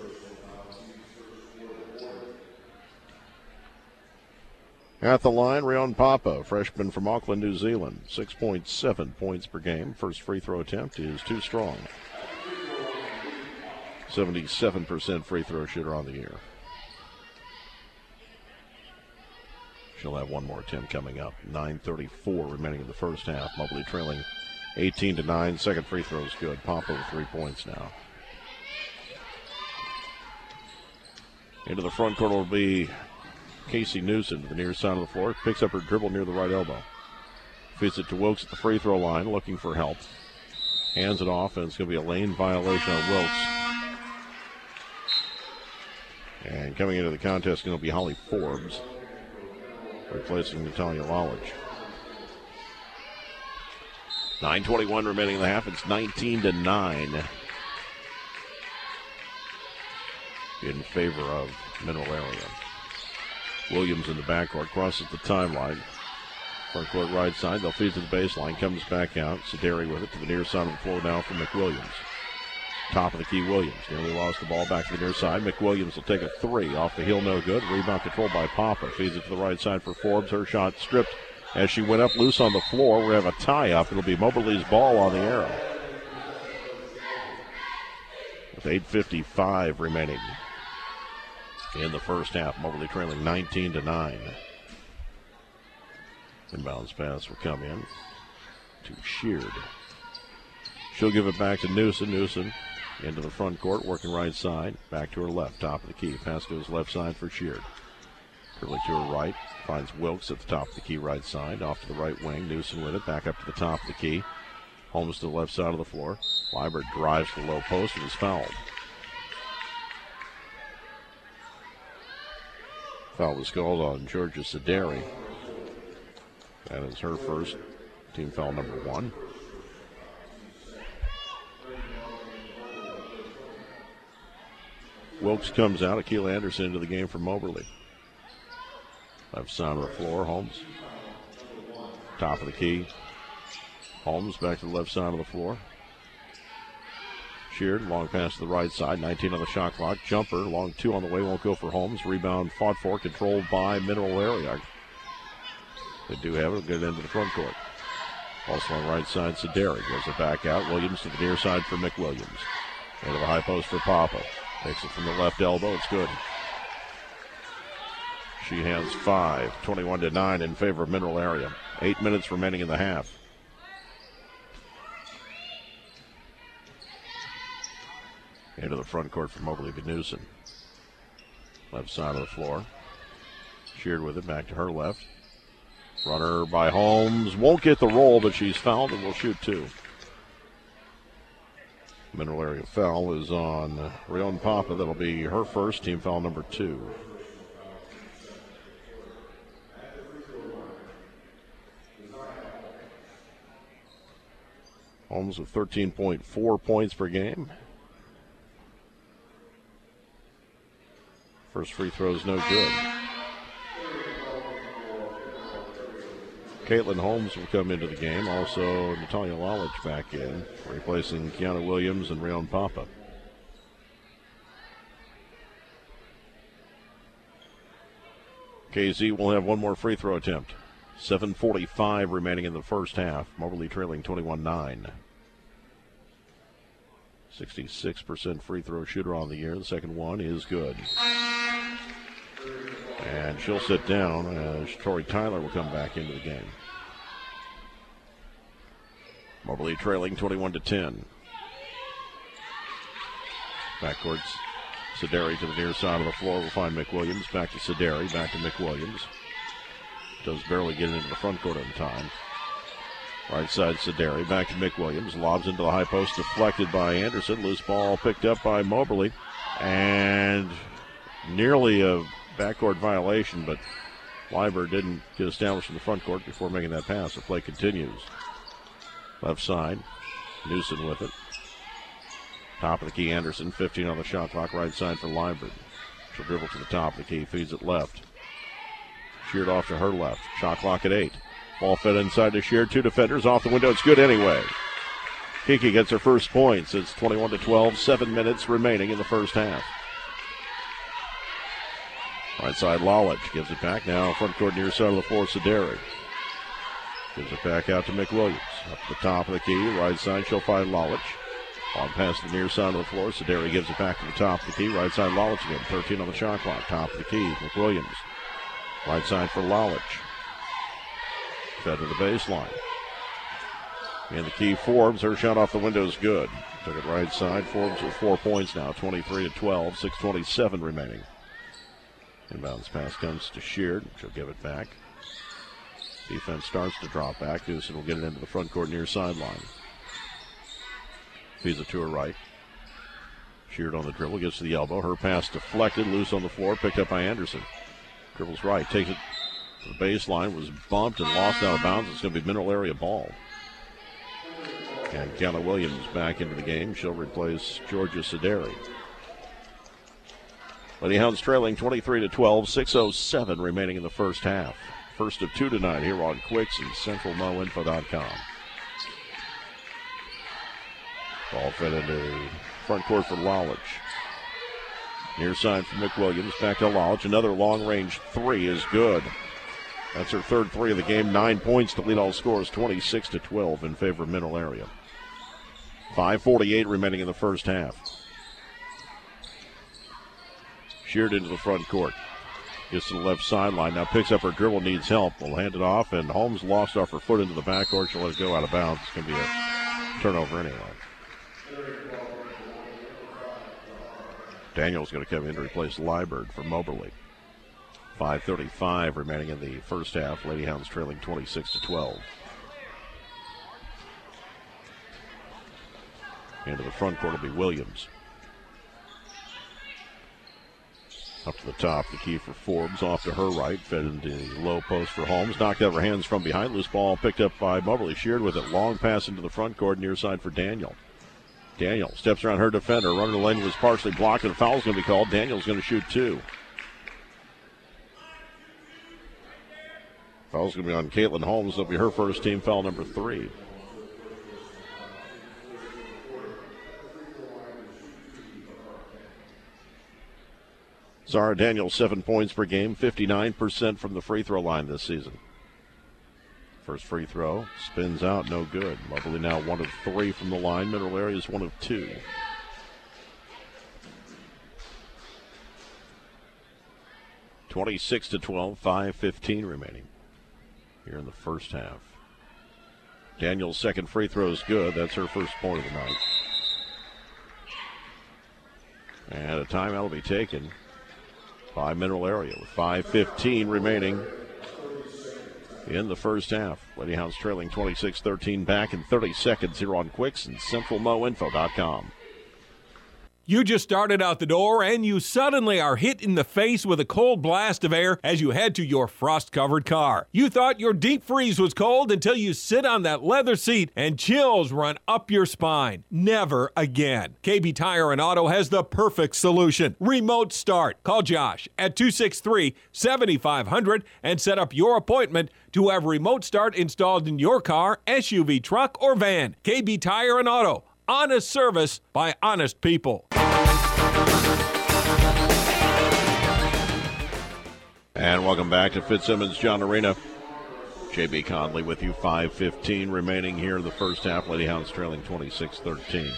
A: At the line, Rion Papa, freshman from Auckland, New Zealand. 6.7 points per game. First free throw attempt is too strong. 77% free throw shooter on the year. She'll have one more attempt coming up. 9:34 remaining in the first half. Moberly trailing 18-9. Second free throw is good. Papa with 3 points now. Into the front court will be Casey Newsom to the near side of the floor. Picks up her dribble near the right elbow. Feeds it to Wilkes at the free throw line, looking for help. Hands it off, and it's going to be a lane violation on Wilkes. And coming into the contest is going to be Holly Forbes, replacing Natalia Lawledge. 9:21 remaining in the half. It's 19-9 in favor of Mineral Area. Williams in the backcourt, crosses the timeline. Front court right side, they'll feed to the baseline, comes back out. Sederi with it to the near side of the floor now for McWilliams. Top of the key, Williams. Nearly lost the ball back to the near side. McWilliams will take a 3 off the heel, no good. Rebound controlled by Papa. Feeds it to the right side for Forbes. Her shot stripped as she went up loose on the floor. We have a tie-up. It'll be Moberly's ball on the arrow. With 8:55 remaining in the first half. Moberly trailing 19-9. Inbounds pass will come in to Sheard. She'll give it back to Newsom. Newsom into the front court, working right side. Back to her left, top of the key. Pass goes left side for Sheard. Curly to her right. Finds Wilkes at the top of the key right side. Off to the right wing. Newsom with it. Back up to the top of the key. Holmes to the left side of the floor. Liebert drives to the low post and is fouled. Foul was called on Georgia Sederi. That is her first. Team foul number 1. Wilkes comes out. Akila Anderson into the game for Moberly. Left side of the floor, Holmes. Top of the key. Holmes back to the left side of the floor. Sheard, long pass to the right side. 19 on the shot clock. Jumper, long 2 on the way. Won't go for Holmes. Rebound fought for, controlled by Mineral Area. They do have it. It'll get it into the front court. Also on the right side, Sederi goes it back out. Williams to the near side for McWilliams. Into the high post for Papa. Takes it from the left elbow. It's good. She has 5. 21-9 in favor of Mineral Area. 8 minutes remaining in the half. Into the front court for Moberly Newsom. Left side of the floor. Sheard with it, back to her left. Runner by Holmes. Won't get the roll, but she's fouled and will shoot 2. Mineral area foul is on Rayon Papa. That'll be her first, team foul number 2. Holmes with 13.4 points per game. First free throw is no good. Caitlin Holmes will come into the game. Also, Natalia Lalich back in, replacing Kiana Williams and Rayon Papa. KZ will have one more free throw attempt. 7:45 remaining in the first half. Moberly trailing 21-9. 66% free throw shooter on the year. The second one is good. And she'll sit down as Tori Tyler will come back into the game. Moberly trailing 21-10. Backwards. Sederi to the near side of the floor will find McWilliams. Back to Sederi. Back to McWilliams. Does barely get into the front court in time. Right side Sederi. Back to McWilliams. Lobs into the high post. Deflected by Anderson. Loose ball picked up by Moberly. And nearly a backcourt violation, but Leiber didn't get established in the front court before making that pass. The play continues. Left side. Newsom with it. Top of the key, Anderson. 15 on the shot clock. Right side for Leiber. She'll dribble to the top of the key. Feeds it left. Sheared off to her left. Shot clock at 8. Ball fed inside to Sheard. 2 defenders off the window. It's good anyway. Kiki gets her first points. It's 21-12. 7 minutes remaining in the first half. Right side, Lalich gives it back. Now front court near side of the floor, Sederi. Gives it back out to McWilliams. Up to the top of the key. Right side, she'll find Lalich. On past the near side of the floor, Sederi gives it back to the top of the key. Right side, Lalich again. 13 on the shot clock. Top of the key, McWilliams. Right side for Lalich. Fed to the baseline. And the key, Forbes. Her shot off the window is good. Took it right side. Forbes with 4 points now. 23-12. 6:27 remaining. Inbounds pass comes to Sheard. She'll give it back. Defense starts to drop back. Houston will get it into the front court near sideline. Feeds it to her right. Sheard on the dribble. Gets to the elbow. Her pass deflected. Loose on the floor. Picked up by Anderson. Dribbles right. Takes it to the baseline. Was bumped and lost out of bounds. It's going to be middle area ball. And Kiana Williams back into the game. She'll replace Georgia Sederi. Lady Hounds trailing 23-12, 6:07 remaining in the first half. First of 2 tonight here on Quicks and CentralMoInfo.com. Ball fed into front court for Lalich. Near side for McWilliams. Back to Lalich. Another long-range 3 is good. That's her third 3 of the game. 9 points to lead all scores. 26-12 in favor of middle area. 5:48 remaining in the first half. Sheared into the front court. Gets to the left sideline. Now picks up her dribble, needs help. Will hand it off, and Holmes lost off her foot into the backcourt. She'll let it go out of bounds. It's going to be a turnover anyway. Daniel's going to come in to replace Liburd for Moberly. 5:35 remaining in the first half. Lady Hounds trailing 26-12. Into the front court will be Williams. Up to the top, the key for Forbes, off to her right, fed into the low post for Holmes, knocked out of her hands from behind, loose ball picked up by Moberly. Sheared with it, long pass into the front court, near side for Daniel. Daniel steps around her defender, running the lane was partially blocked, and a foul's going to be called. Daniel's going to shoot 2. Foul's going to be on Caitlin Holmes. That'll be her first, team foul number 3. Zara Daniels, 7 points per game, 59% from the free throw line this season. First free throw, spins out, no good. Moberly now 1 of 3 from the line. Middle area is 1 of 2. (26-12), 5:15 remaining here in the first half. Daniels' second free throw is good. That's her first point of the night. And a timeout will be taken by Mineral Area with 5:15 remaining in the first half. Lady Hounds trailing 26-13, back in 30 seconds here on Quicks and CentralMoInfo.com.
F: You just started out the door and you suddenly are hit in the face with a cold blast of air as you head to your frost-covered car. You thought your deep freeze was cold until you sit on that leather seat and chills run up your spine. Never again. KB Tire and Auto has the perfect solution. Remote start. Call Josh at 263-7500 and set up your appointment to have remote start installed in your car, SUV, truck, or van. KB Tire and Auto. Honest service by honest people.
A: And welcome back to Fitzsimmons John Arena. J.B. Conley with you. 5:15 remaining here in the first half. Lady Hounds trailing 26-13.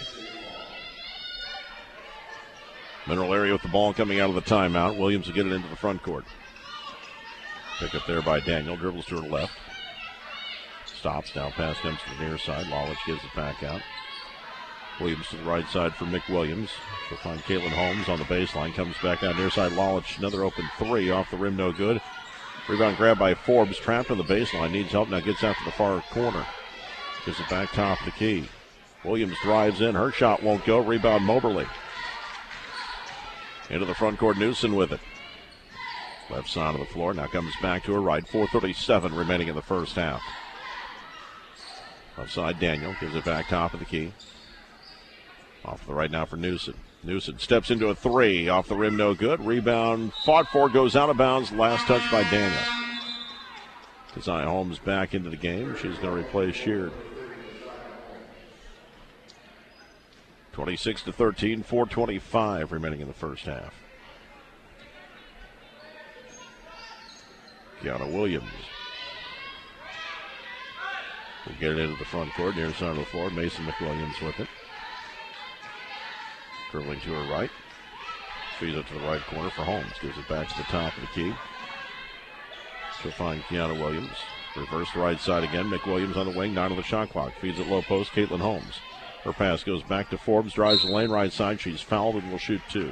A: Mineral Area with the ball coming out of the timeout. Williams will get it into the front court. Pick up there by Daniel. Dribbles to her left. Stops. Now pass comes to the near side. Lawlich gives it back out. Williams to the right side for Mick Williams. She'll find Caitlin Holmes on the baseline. Comes back out near side. Lawlich, another open three off the rim, no good. Rebound grab by Forbes. Trapped on the baseline. Needs help. Now gets out to the far corner. Gives it back top of the key. Williams drives in. Her shot won't go. Rebound Moberly. Into the front court. Newsom with it. Left side of the floor. Now comes back to her right. 4:37 remaining in the first half. Outside Daniel. Gives it back top of the key. Off to the right now for Newsom. Newsom steps into a three. Off the rim, no good. Rebound fought for, goes out of bounds. Last touch by Daniel. Keziah Holmes back into the game. She's going to replace Sheard. 26-13, 4:25 remaining in the first half. Kiana Williams will get it into the front court, near side of the floor. Mason McWilliams with it. Dribbling to her right. Feeds it to the right corner for Holmes. Gives it back to the top of the key. She'll find Kiana Williams. Reverse right side again. McWilliams on the wing. 9 on the shot clock. Feeds it low post. Caitlin Holmes. Her pass goes back to Forbes. Drives the lane right side. She's fouled and will shoot two.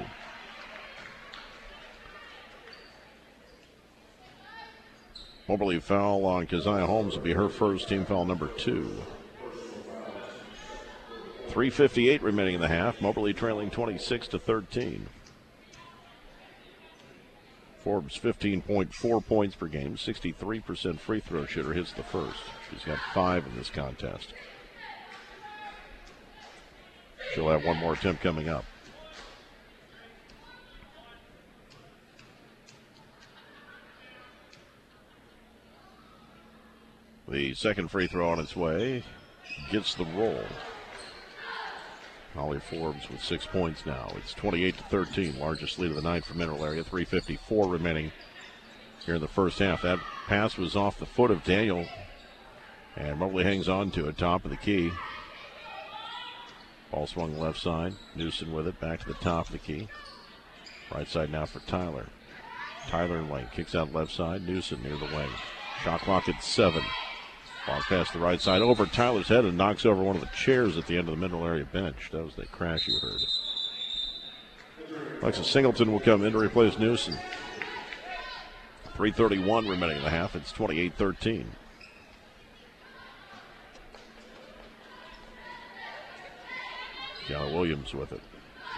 A: Moberly foul on Keziah Holmes will be her first, team foul number 2. 3:58 remaining in the half. Moberly trailing 26-13. Forbes 15.4 points per game, 63% free throw shooter, hits the first. She's got 5 in this contest. She'll have one more attempt coming up. The second free throw on its way. Gets the roll. Holly Forbes with 6 points now. It's 28-13, largest lead of the night for Mineral Area. 3:54 remaining here in the first half. That pass was off the foot of Daniel, and Moberly hangs on to it, top of the key. Ball swung left side. Newsom with it, back to the top of the key. Right side now for Tyler. Tyler in lane, kicks out left side. Newsom near the wing. Shot clock at 7. Ball past the right side over Tyler's head and knocks over one of the chairs at the end of the Mineral Area bench. That was the crash you heard. Alexis Singleton will come in to replace Newsom. 3:31 remaining in the half. It's 28-13. Kiana Williams with it.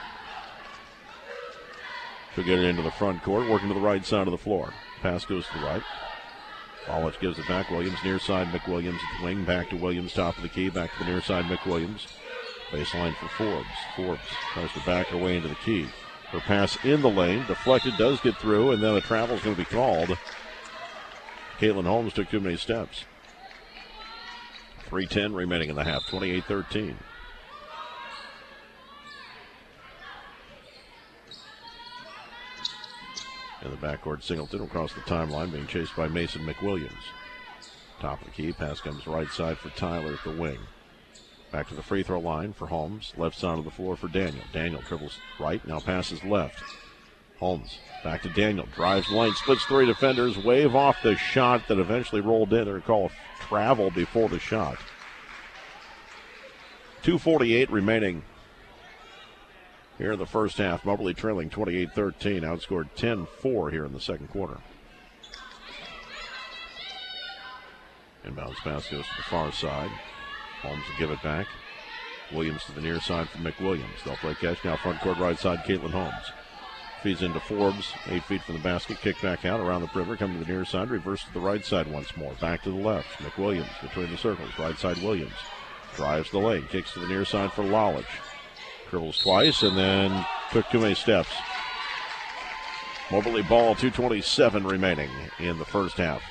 A: She'll get it into the front court, working to the right side of the floor. Pass goes to the right. Lawlich gives it back. Williams near side. McWilliams at the wing. Back to Williams, top of the key. Back to the near side. McWilliams. Baseline for Forbes. Forbes tries to back her way into the key. Her pass in the lane. Deflected, does get through, and then a travel is going to be called. Caitlin Holmes took too many steps. 3:10 remaining in the half. 28-13. In the backcourt, Singleton across the timeline, being chased by Mason McWilliams. Top of the key, pass comes right side for Tyler at the wing. Back to the free throw line for Holmes. Left side of the floor for Daniel. Daniel dribbles right, now passes left. Holmes back to Daniel, drives lane, splits 3 defenders, wave off the shot that eventually rolled in. They're called travel before the shot. 2:48 remaining here in the first half. Moberly trailing 28-13, outscored 10-4 here in the second quarter. Inbounds pass goes to the far side. Holmes will give it back. Williams to the near side for McWilliams. They'll play catch now, front court right side, Caitlin Holmes. Feeds into Forbes, 8 feet from the basket, kick back out around the perimeter, coming to the near side, reverse to the right side once more, back to the left. McWilliams between the circles, right side Williams. Drives the lane, kicks to the near side for Lawledge. Dribbles twice and then took too many steps. Moberly ball, 2:27 remaining in the first half.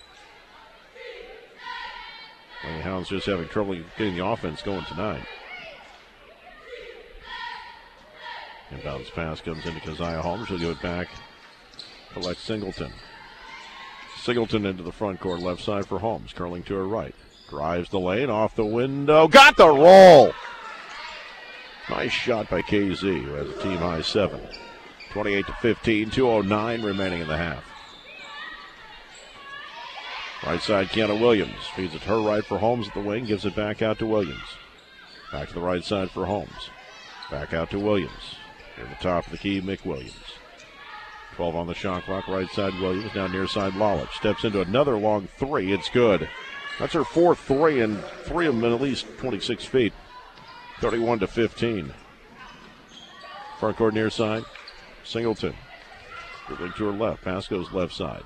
A: Lady Hounds just having trouble getting the offense going tonight. Inbounds pass comes into Keziah Holmes. She'll give it back to Lex Singleton. Singleton into the front court, left side for Holmes. Curling to her right. Drives the lane, off the window. Got the roll! Nice shot by KZ, who has a team-high 7. 28-15, 2:09 remaining in the half. Right side, Kiana Williams. Feeds it to her right for Holmes at the wing. Gives it back out to Williams. Back to the right side for Holmes. Back out to Williams. Near the top of the key, McWilliams. 12 on the shot clock. Right side, Williams. Now near side, Lawledge. Steps into another long three. It's good. That's her fourth three, and 3 of them at least 26 feet. 31-15. Front court near side. Singleton. Dribbling to her left. Pass goes left side.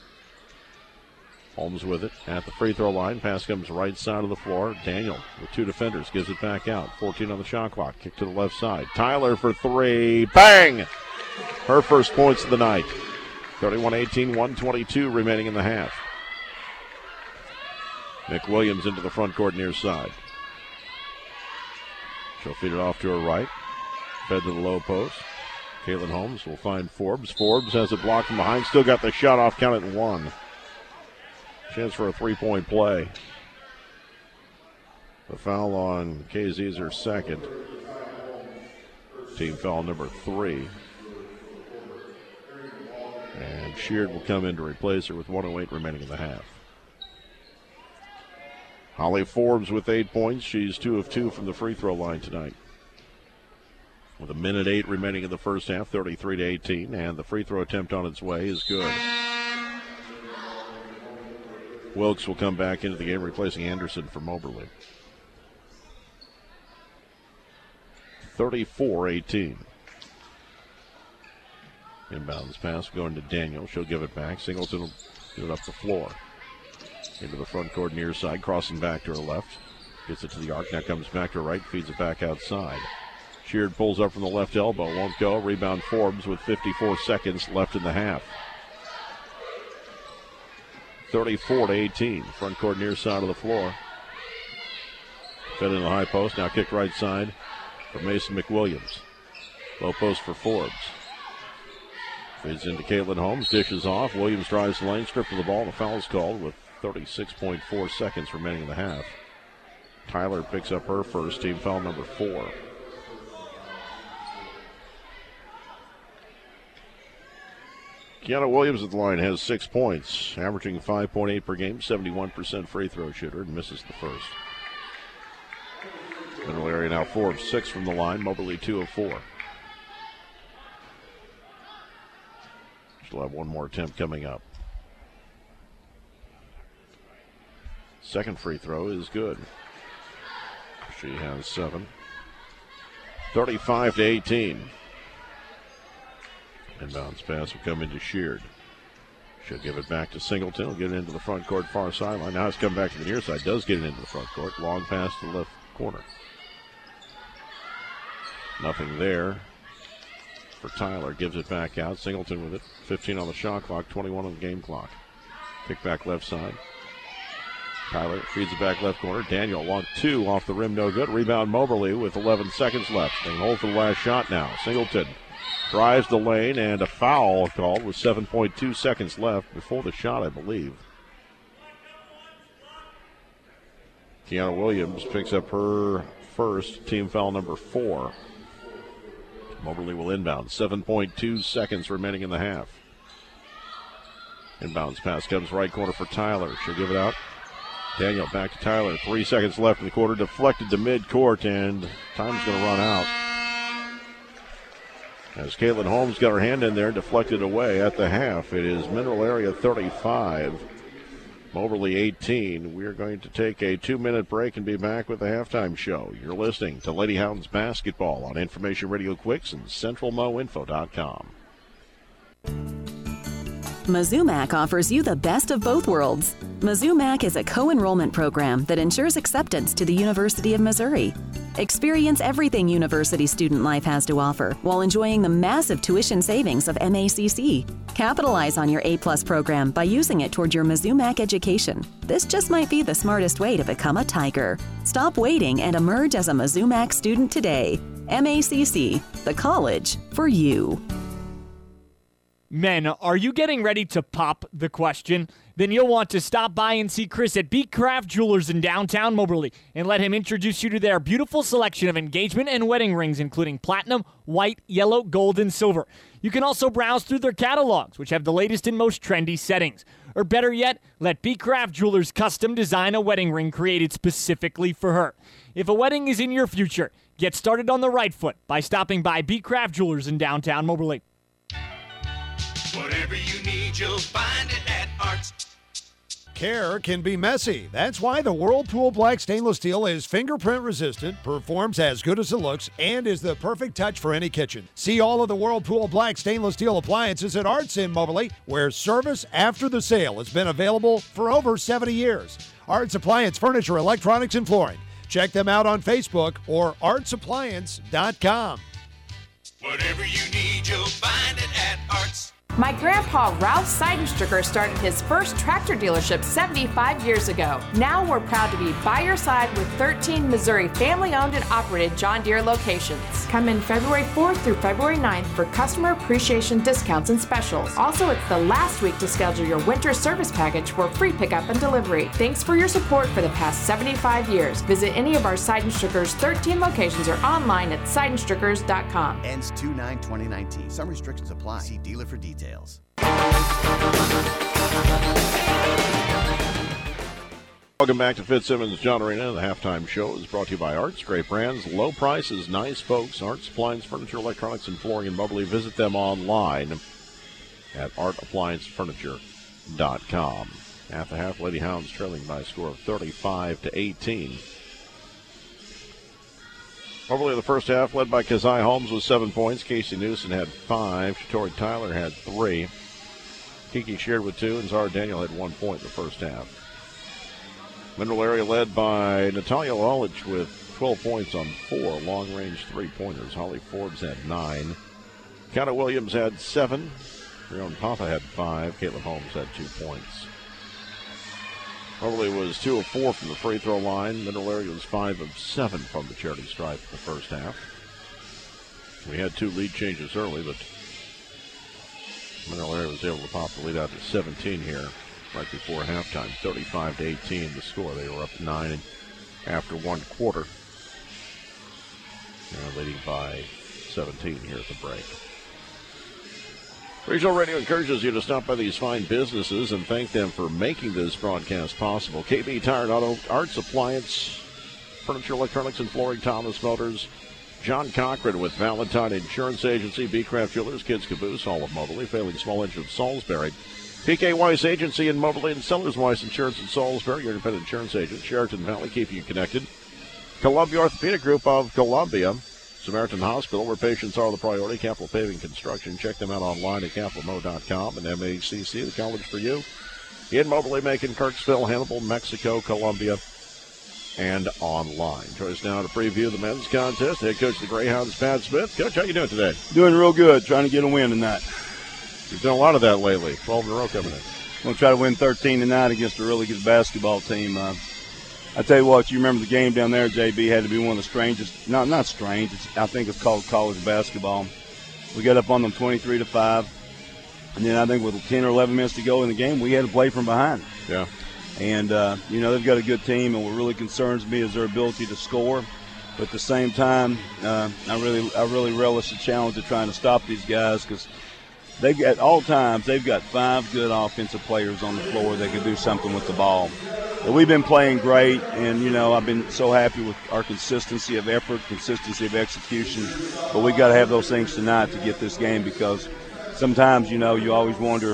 A: Holmes with it at the free throw line. Pass comes right side of the floor. Daniel with 2 defenders gives it back out. 14 on the shot clock. Kick to the left side. Tyler for 3. Bang! Her first points of the night. 31-18, 1:22 remaining in the half. McWilliams into the front court near side. She'll feed it off to her right. Fed to the low post. Caitlin Holmes will find Forbes. Forbes has it blocked from behind. Still got the shot off. Count it 1. Chance for a 3-point play. The foul on KZ is her second. Team foul number 3. And Sheard will come in to replace her with 1:08 remaining in the half. Holly Forbes with 8 points. She's 2 of 2 from the free throw line tonight. With 1:08 remaining in the first half, 33-18, and the free throw attempt on its way is good. Wilkes will come back into the game, replacing Anderson for Moberly. 34-18. Inbounds pass going to Daniel. She'll give it back. Singleton will get it up the floor. Into the front court near side, crossing back to her left. Gets it to the arc. Now comes back to her right, feeds it back outside. Sheard pulls up from the left elbow. Won't go. Rebound Forbes with 54 seconds left in the half. 34-18. Front court near side of the floor. Fed in the high post. Now kicked right side for Mason McWilliams. Low post for Forbes. Feeds into Caitlin Holmes. Dishes off. Williams drives the lane. Stripped of the ball. The foul is called with 36.4 seconds remaining in the half. Tyler picks up her first, team foul number 4. Kiana Williams at the line has 6 points, averaging 5.8 per game, 71% free throw shooter, and misses the first. Middle area now 4 of 6 from the line, Moberly 2 of 4. She'll have one more attempt coming up. Second free throw is good. She has 7. 35-18. Inbounds pass will come into Sheard. She'll give it back to Singleton. Will get it into the front court far sideline. Now it's come back to the near side. Does get it into the front court. Long pass to the left corner. Nothing there for Tyler. Gives it back out. Singleton with it. 15 on the shot clock. 21 on the game clock. Kick back left side. Tyler feeds it back left corner. Daniel long 2 off the rim. No good. Rebound Moberly with 11 seconds left. They hold for the last shot now. Singleton drives the lane, and a foul called with 7.2 seconds left before the shot, I believe. Kiana Williams picks up her first, team foul number 4. Moberly will inbound. 7.2 seconds remaining in the half. Inbounds pass comes right corner for Tyler. She'll give it out. Daniel back to Tyler. 3 seconds left in the quarter. Deflected to midcourt, and time's going to run out. As Caitlin Holmes got her hand in there, deflected away at the half. It is Mineral Area 35, Moberly 18. We're going to take a 2-minute break and be back with the halftime show. You're listening to Lady Hounds basketball on Information Radio Quicks and CentralMoInfo.com.
K: Mizzou Mac offers you the best of both worlds. Mizzou Mac is a co-enrollment program that ensures acceptance to the University of Missouri. Experience everything university student life has to offer while enjoying the massive tuition savings of MACC. Capitalize on your A-plus program by using it toward your Mizzou Mac education. This just might be the smartest way to become a Tiger. Stop waiting and emerge as a Mizzou Mac student today. MACC, the college for you.
E: Men, are you getting ready to pop the question? Then you'll want to stop by and see Chris at B Craft Jewelers in downtown Moberly and let him introduce you to their beautiful selection of engagement and wedding rings, including platinum, white, yellow, gold, and silver. You can also browse through their catalogs, which have the latest and most trendy settings. Or better yet, let B Craft Jewelers custom design a wedding ring created specifically for her. If a wedding is in your future, get started on the right foot by stopping by B Craft Jewelers in downtown Moberly.
M: Whatever you need, you'll find it at Arts.
I: Care can be messy. That's why the Whirlpool Black Stainless Steel is fingerprint resistant, performs as good as it looks, and is the perfect touch for any kitchen. See all of the Whirlpool Black Stainless Steel appliances at Arts in Moberly, where service after the sale has been available for over 70 years. Arts Appliance Furniture, Electronics, and Flooring. Check them out on Facebook or artsappliance.com.
M: Whatever you need, you'll find it at Arts.
G: My grandpa, Ralph Seidenstricker, started his first tractor dealership 75 years ago. Now we're proud to be by your side with 13 Missouri family-owned and operated John Deere locations. Come in February 4th through February 9th for customer appreciation discounts and specials. Also, it's the last week to schedule your winter service package for free pickup and delivery. Thanks for your support for the past 75 years. Visit any of our Seidenstricker's 13 locations or online at Seidenstrickers.com.
H: Ends 2/9/2019. Some restrictions apply. See dealer for details.
A: Welcome back to Fitzsimmons John Arena. The halftime show is brought to you by Arts. Great brands, low prices, nice folks. Arts, appliance, furniture, electronics, and flooring in Moberly. Visit them online at artappliancefurniture.com. At the half, Lady Hounds trailing by a score of 35-18. Moberly in the first half, led by Keziah Holmes with 7 points. Casey Newsom had 5. Shatori Tyler had 3. Kiki shared with 2, and Zara Daniel had 1 point in the first half. Mineral area led by Natalia Lalich with 12 points on 4 long-range three-pointers. Holly Forbes had 9. Kiana Williams had 7. Rion Papa had 5. Caitlin Holmes had 2 points. Moberly was 2 of 4 from the free throw line. Mineral area was 5 of 7 from the charity stripe in the first half. We had 2 lead changes early, but Mineral area was able to pop the lead out to 17 here right before halftime. 35-18 the score. They were up 9 after 1 quarter. They're leading by 17 here at the break. Regional Radio encourages you to stop by these fine businesses and thank them for making this broadcast possible. KB Tire and Auto, Arts Appliance, Furniture, Electronics, and Flooring, Thomas Motors, John Cochran with Valentine Insurance Agency, B Craft Jewelers, Kids Caboose, all of Moberly, Failing Small Engine of Salisbury, PK Weiss Agency in Moberly, and Sellers Weiss Insurance in Salisbury, your independent insurance agent, Sheraton Valley, keeping you connected. Columbia Orthopedic Group of Columbia, Samaritan Hospital, where patients are the priority. Capital Paving Construction. Check them out online at capitalmo.com. And MACC, the college for you. In Moberly, Macon, Kirksville, Hannibal, Mexico, Columbia, and online. Join us now to preview the men's contest. Head coach of the Greyhounds, Pat Smith. Coach, how you doing today?
P: Doing real good. Trying to get a win tonight.
A: You've done a lot of that lately. 12 in a row coming in.
P: I'm going to try to win 13 tonight against a really good basketball team. I tell you what, you remember the game down there, JB, had to be one of the strangest. Not strange. I think it's called college basketball. We got up on them 23-5. And then I think with 10 or 11 minutes to go in the game, we had to play from behind.
A: Yeah.
P: And, they've got a good team, and what really concerns me is their ability to score. But at the same time, I really relish the challenge of trying to stop these guys because at all times they've got 5 good offensive players on the floor that can do something with the ball. But we've been playing great, and, I've been so happy with our consistency of effort, consistency of execution. But we've got to have those things tonight to get this game because sometimes, you always wonder,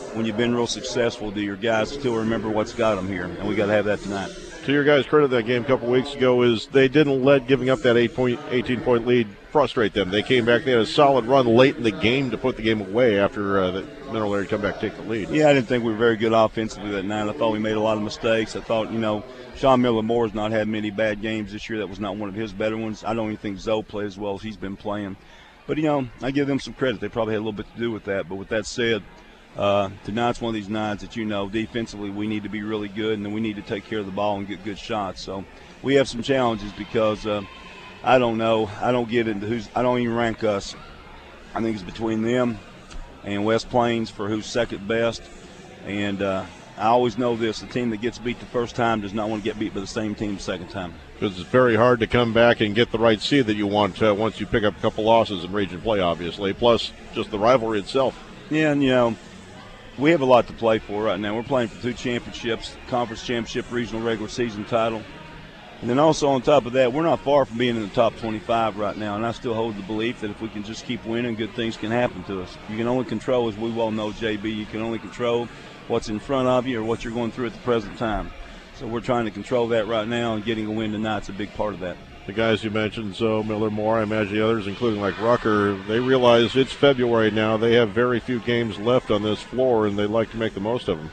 P: when you've been real successful, do your guys still remember what's got them here? And we got to have that tonight.
A: To your guys' credit, that game a couple weeks ago is they didn't let giving up that 18-point lead frustrate them. They came back. They had a solid run late in the game to put the game away after the Mineral Area come back and take the lead.
P: Yeah, I didn't think we were very good offensively that night. I thought we made a lot of mistakes. I thought, Sean Miller-Moore's not had many bad games this year. That was not one of his better ones. I don't even think Zoe played as well as he's been playing. But, I give them some credit. They probably had a little bit to do with that. But with that said, tonight's one of these nights that defensively we need to be really good, and then we need to take care of the ball and get good shots. So we have some challenges because I don't know. I don't get into I don't even rank us. I think it's between them and West Plains for who's second best. And I always know this: the team that gets beat the first time does not want to get beat by the same team the second time.
A: Because it's very hard to come back and get the right seed that you want once you pick up a couple losses in region play, obviously, plus just the rivalry itself.
P: Yeah, and, we have a lot to play for right now. We're playing for 2 championships, conference championship, regional regular season title. And then also on top of that, we're not far from being in the top 25 right now, and I still hold the belief that if we can just keep winning, good things can happen to us. You can only control, as we well know, JB, you can only control what's in front of you or what you're going through at the present time. So we're trying to control that right now, and getting a win tonight's a big part of that.
A: The guys you mentioned, Zoe, Miller, Moore, I imagine the others, including like Rucker, they realize it's February now. They have very few games left on this floor, and they like to make the most of them.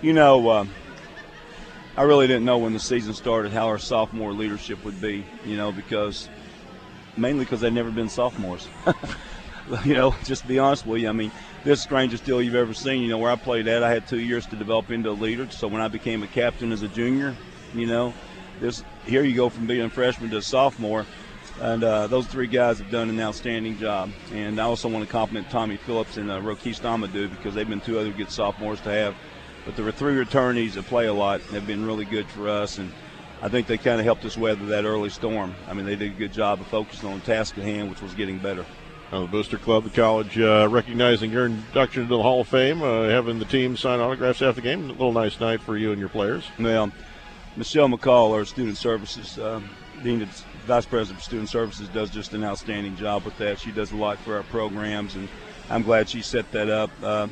P: I really didn't know when the season started how our sophomore leadership would be, mainly because they've never been sophomores. Just to be honest with you, I mean, this is the strangest deal you've ever seen. Where I played at, I had 2 years to develop into a leader. So when I became a captain as a junior, here you go from being a freshman to a sophomore. And those 3 guys have done an outstanding job. And I also want to compliment Tommy Phillips and Roquiste Amadou because they've been 2 other good sophomores to have. But there were 3 returnees that play a lot and have been really good for us. And I think they kind of helped us weather that early storm. I mean, they did a good job of focusing on the task at hand, which was getting better.
A: The Booster Club, the college, recognizing your induction into the Hall of Fame, having the team sign autographs after the game. A little nice night for you and your players.
P: Well, Michelle McCall, our student services, Dean, Vice President of Student Services, does just an outstanding job with that. She does a lot for our programs, and I'm glad she set that up.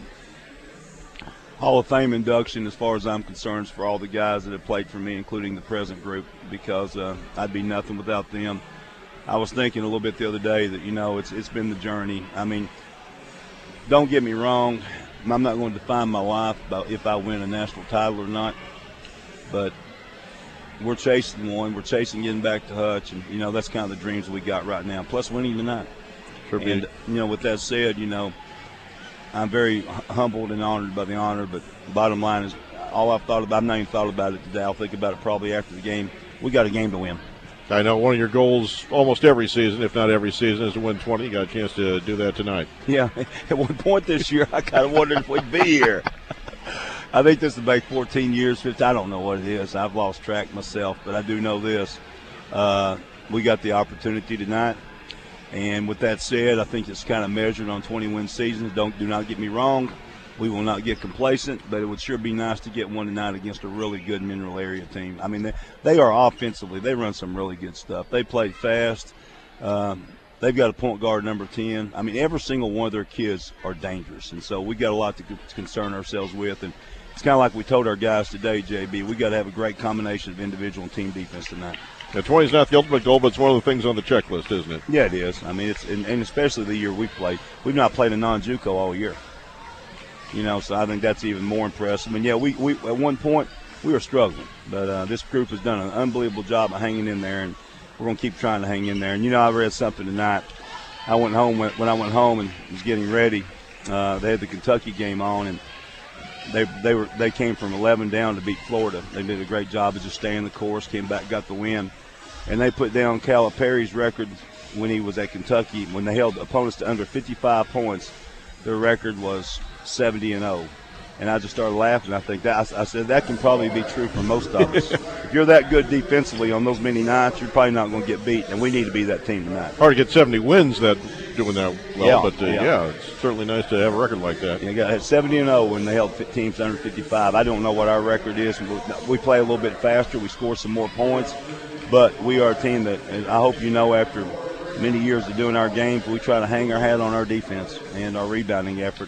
P: Hall of Fame induction, as far as I'm concerned, is for all the guys that have played for me, including the present group, because I'd be nothing without them. I was thinking a little bit the other day that, it's been the journey. I mean, don't get me wrong. I'm not going to define my life about if I win a national title or not, but we're chasing one. We're chasing getting back to Hutch, and, that's kind of the dreams we got right now, plus winning tonight.
A: Sure.
P: And, with that said, I'm very humbled and honored by the honor, but the bottom line is all I've thought about, I've not even thought about it today. I'll think about it probably after the game. We got a game to win.
A: I know one of your goals almost every season, if not every season, is to win 20. You got a chance to do that tonight.
P: Yeah. At one point this year, I kind of wondered if we'd be here. I think this is about 14 years, 15. I don't know what it is. I've lost track myself, but I do know this. We got the opportunity tonight. And with that said, I think it's kind of measured on 20-win seasons. Do not get me wrong. We will not get complacent, but it would sure be nice to get one tonight against a really good Mineral Area team. I mean, they are offensively. They run some really good stuff. They play fast. They've got a point guard, number 10. I mean, every single one of their kids are dangerous, and so we got a lot to concern ourselves with. And it's kind of like we told our guys today, JB, we got to have a great combination of individual and team defense tonight.
A: Now, 20 is not the ultimate goal, but it's one of the things on the checklist, isn't it?
P: Yeah, it is. I mean, it's and especially the year we've played. We've not played a non-JUCO all year. So I think that's even more impressive. And, yeah, we at one point we were struggling. But this group has done an unbelievable job of hanging in there, and we're going to keep trying to hang in there. And, I read something tonight. I went home when I went home and was getting ready. They had the Kentucky game on, and they came from 11 down to beat Florida. They did a great job of just staying the course, came back, got the win. And they put down Calipari's record when he was at Kentucky. When they held opponents to under 55 points, their record was 70-0. And I just started laughing. I think I said that can probably be true for most of us. If you're that good defensively on those many nights, you're probably not going to get beat, and we need to be that team tonight.
A: Hard to get 70 wins doing that well,
P: yeah,
A: but it's certainly nice to have a record like that.
P: You got 70-0 when they held teams under 55. I don't know what our record is. We play a little bit faster. We score some more points, but we are a team that, and I hope after many years of doing our games, we try to hang our hat on our defense and our rebounding effort.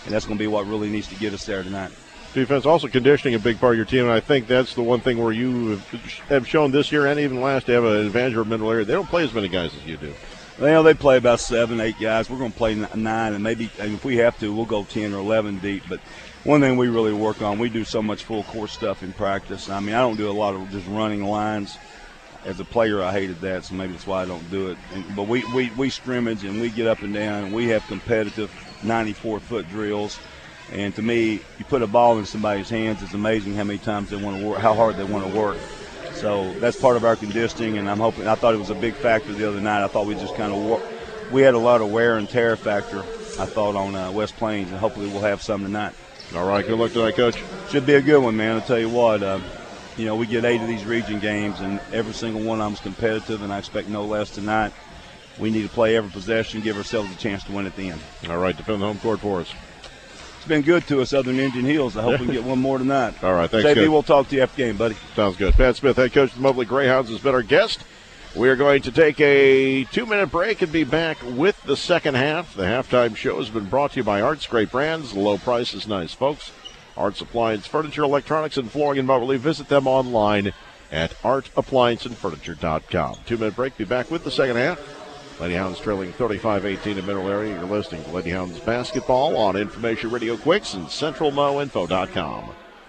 P: and that's going to be what really needs to get us there tonight.
A: Defense, also conditioning, a big part of your team, and I think that's the one thing where you have shown this year and even last to have an advantage over middle area. They don't play as many guys as you do.
P: Well, they play about 7, 8 guys. We're going to play 9, and maybe if we have to, we'll go 10 or 11 deep. But one thing we really work on, we do so much full court stuff in practice. I mean, I don't do a lot of just running lines. As a player, I hated that, so maybe that's why I don't do it. But we scrimmage, and we get up and down, and we have competitive 94-foot drills. And to me, you put a ball in somebody's hands, it's amazing how many times they want to work, how hard they want to work. So that's part of our conditioning, and I thought it was a big factor the other night. I thought we just kind of we had a lot of wear and tear factor, I thought, on West Plains, and hopefully we'll have some tonight.
A: All right, good luck tonight, Coach.
P: Should be a good one, man. I'll tell you what, we get 8 of these region games, and every single one of them is competitive, and I expect no less tonight. We need to play every possession, give ourselves a chance to win at the end.
A: All right, defend the home court for us.
P: It's been good to us, Southern Indian Hills. I hope we get one more tonight.
A: All right, thanks,
P: JB, we'll talk to you after game, buddy.
A: Sounds good. Pat Smith, head coach of the Moberly Greyhounds, has been our guest. We are going to take a 2-minute break and be back with the second half. The halftime show has been brought to you by Arts. Great brands, low prices, nice folks. Arts Appliance Furniture, Electronics, and Flooring in Moberly. Visit them online at artapplianceandfurniture.com. 2-minute break. Be back with the second half. Lady Hounds trailing 35-18 in middle area. You're listening to Lady Hounds basketball on Information Radio Quicks and CentralMoInfo.com.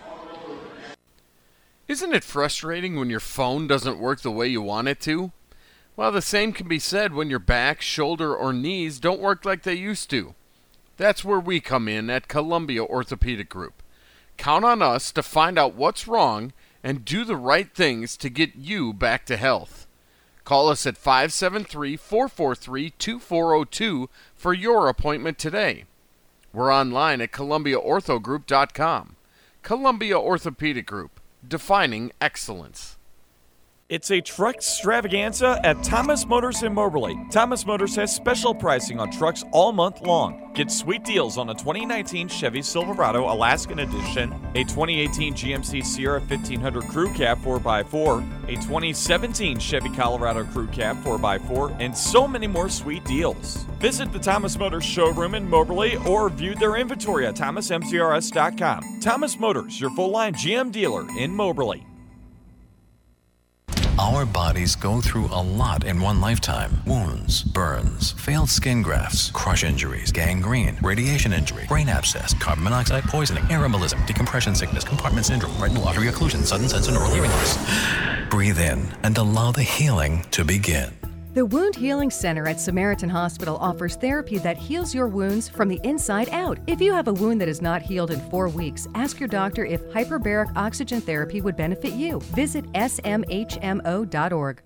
J: Isn't it frustrating when your phone doesn't work the way you want it to? Well, the same can be said when your back, shoulder, or knees don't work like they used to. That's where we come in at Columbia Orthopedic Group. Count on us to find out what's wrong and do the right things to get you back to health. Call us at 573-443-2402 for your appointment today. We're online at ColumbiaOrthogroup.com. Columbia Orthopedic Group, defining excellence.
Q: It's a truck extravaganza at Thomas Motors in Moberly. Thomas Motors has special pricing on trucks all month long. Get sweet deals on a 2019 Chevy Silverado Alaskan Edition, a 2018 GMC Sierra 1500 Crew Cab 4x4, a 2017 Chevy Colorado Crew Cab 4x4, and so many more sweet deals. Visit the Thomas Motors showroom in Moberly or view their inventory at thomasmcrs.com. Thomas Motors, your full-line GM dealer in Moberly.
C: Our bodies go through a lot in one lifetime. Wounds, burns, failed skin grafts, crush injuries, gangrene, radiation injury, brain abscess, carbon monoxide poisoning, air embolism, decompression sickness, compartment syndrome, retinal artery occlusion, sudden sense and oral hearing loss. Breathe in and allow the healing to begin.
D: The Wound Healing Center at Samaritan Hospital offers therapy that heals your wounds from the inside out. If you have a wound that is not healed in 4 weeks, ask your doctor if hyperbaric oxygen therapy would benefit you. Visit smhmo.org.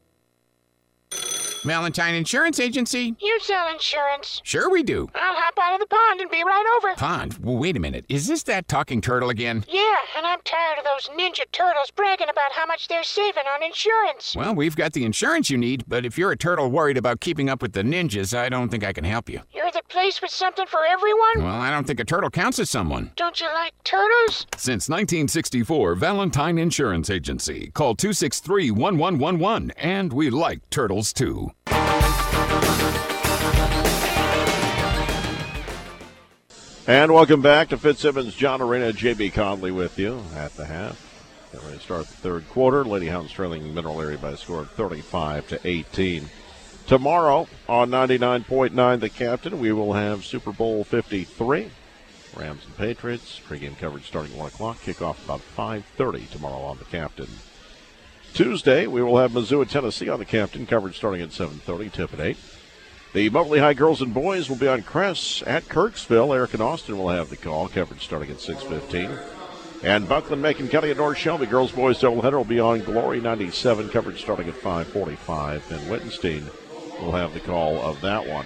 R: Valentine Insurance Agency.
S: You sell insurance?
R: Sure we do.
S: I'll hop out of the pond and be right over.
R: Pond? Well, wait a minute. Is this that talking turtle again?
S: Yeah, and I'm tired of those ninja turtles bragging about how much they're saving on insurance.
R: Well, we've got the insurance you need, but if you're a turtle worried about keeping up with the ninjas, I don't think I can help you.
S: You're the place with something for everyone?
R: Well, I don't think a turtle counts as someone.
S: Don't you like turtles?
L: Since 1964, Valentine Insurance Agency. Call 263-1111, and we like turtles, too.
A: And welcome back to Fitzsimmons. John Arena, J.B. Conley with you at the half. Getting ready to start the third quarter. Lady Hounds trailing mineral area by a score of 35-18. Tomorrow on 99.9 The Captain, we will have Super Bowl 53. Rams and Patriots. Pregame coverage starting 1 o'clock. Kickoff about 5:30 tomorrow on The Captain. Tuesday, we will have Missoula, Tennessee on The Captain. Coverage starting at 7:30. Tip at 8. The Moberly High girls and boys will be on Cress at Kirksville. Eric and Austin will have the call. Coverage starting at 6:15. And Buckland, Macon County at North Shelby. Girls, boys doubleheader will be on Glory 97. Coverage starting at 5:45. And Wittenstein will have the call of that one.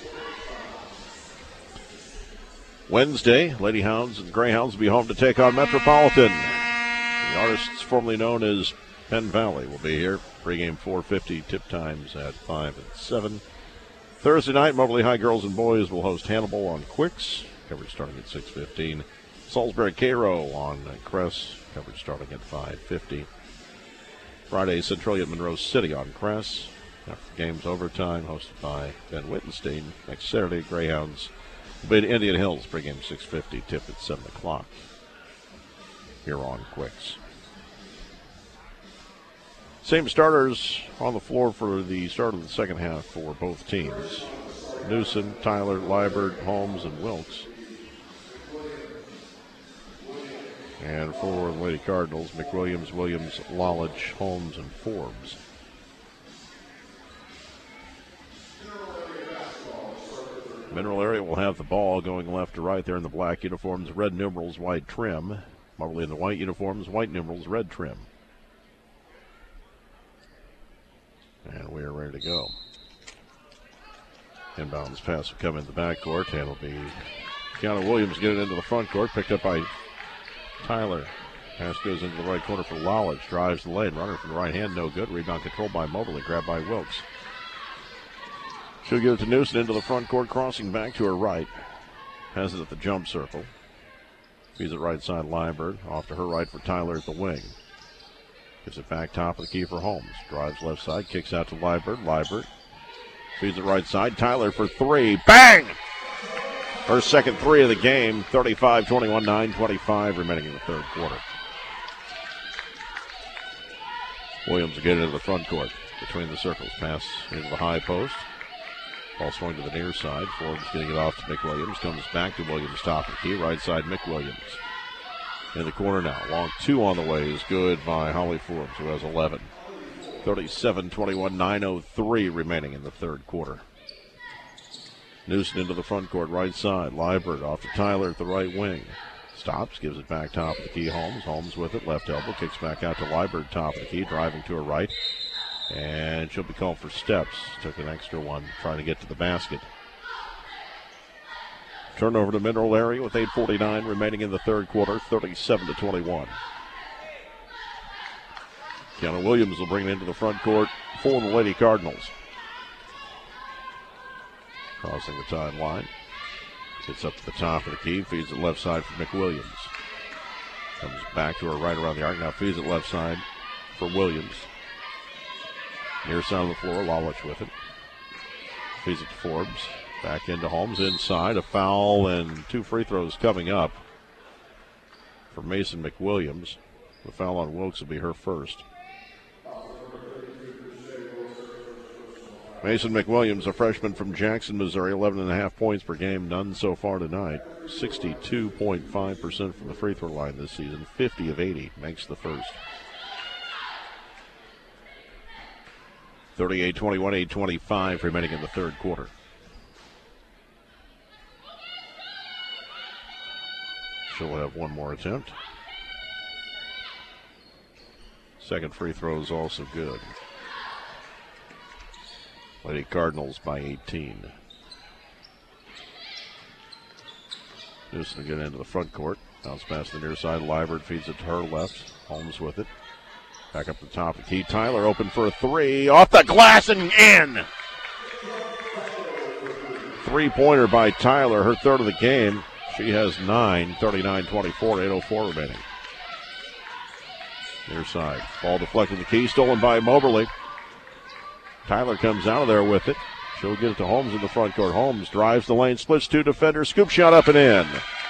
A: Wednesday, Lady Hounds and Greyhounds will be home to take on Metropolitan. The artists formerly known as Penn Valley will be here. Pregame 4:50. Tip times at 5 and 7. Thursday night, Moberly High girls and boys will host Hannibal on Quicks. Coverage starting at 6:15. Salisbury Cairo on Cress. Coverage starting at 5:50. Friday, Centralia Monroe City on Cress. After the game's overtime, hosted by Ben Wittenstein. Next Saturday, Greyhounds But Indian Hills pregame 6:50, tip at 7 o'clock here on Quicks. Same starters on the floor for the start of the second half for both teams. Newsom, Tyler, Liburd, Holmes, and Wilkes. And for the Lady Cardinals, McWilliams, Williams, Lolledge, Holmes, and Forbes. Mineral Area will have the ball going left to right there in the black uniforms, red numerals, white trim. Moberly in the white uniforms, white numerals, red trim. And we are ready to go. Inbounds pass will come in the backcourt, and it'll be Kiana Williams getting into the front court, picked up by Tyler. Pass goes into the right corner for Lolledge, drives the lane, runner from the right hand, no good. Rebound controlled by Moberly, grabbed by Wilkes. She'll give it to Newsom into the front court, crossing back to her right. Has it at the jump circle. Feeds it right side, Liburd. Off to her right for Tyler at the wing. Gives it back top of the key for Holmes. Drives left side, kicks out to Liburd. Liburd feeds it right side. Tyler for three. Bang! Her second three of the game. 35-21, 9:25 remaining in the third quarter. Williams will get into the front court between the circles. Pass into the high post. Ball swung to the near side. Forbes getting it off to McWilliams. Comes back to Williams, top of the key. Right side, McWilliams. In the corner now. Long two on the way is good by Holly Forbes, who has 11. 37-21, 9:03 remaining in the third quarter. Newsom into the front court, right side. Liburd off to Tyler at the right wing. Stops, gives it back top of the key. Holmes. Holmes with it, left elbow. Kicks back out to Liburd, top of the key. Driving to her right. And she'll be called for steps. Took an extra one trying to get to the basket. Turnover to Mineral Area with 8:49 remaining in the third quarter, 37-21. Kiana Williams will bring it into the front court for the Lady Cardinals. Crossing the timeline. Gets up to the top of the key, feeds it left side for McWilliams. Comes back to her right around the arc, now feeds it left side for Williams. Near side of the floor, Lolledge with it. Feeds it to Forbes. Back into Holmes, inside. A foul and two free throws coming up for Mason McWilliams. The foul on Wilkes will be her first. Mason McWilliams, a freshman from Jackson, Missouri, 11.5 points per game, none so far tonight. 62.5% from the free throw line this season, 50 of 80, makes the first. 38-21, 8:25 remaining in the third quarter. She'll have one more attempt. Second free throw is also good. Lady Cardinals by 18. Newsom to get into the front court. Bounce past the near side. Liburd feeds it to her left. Holmes with it. Back up the top of the key. Tyler open for a three. Off the glass and in. Three-pointer by Tyler. Her third of the game. She has 9. 39-24. 8:04 remaining. Near side. Ball deflected the key. Stolen by Moberly. Tyler comes out of there with it. She'll get it to Holmes in the front court. Holmes drives the lane. Splits two defenders. Scoop shot up and in.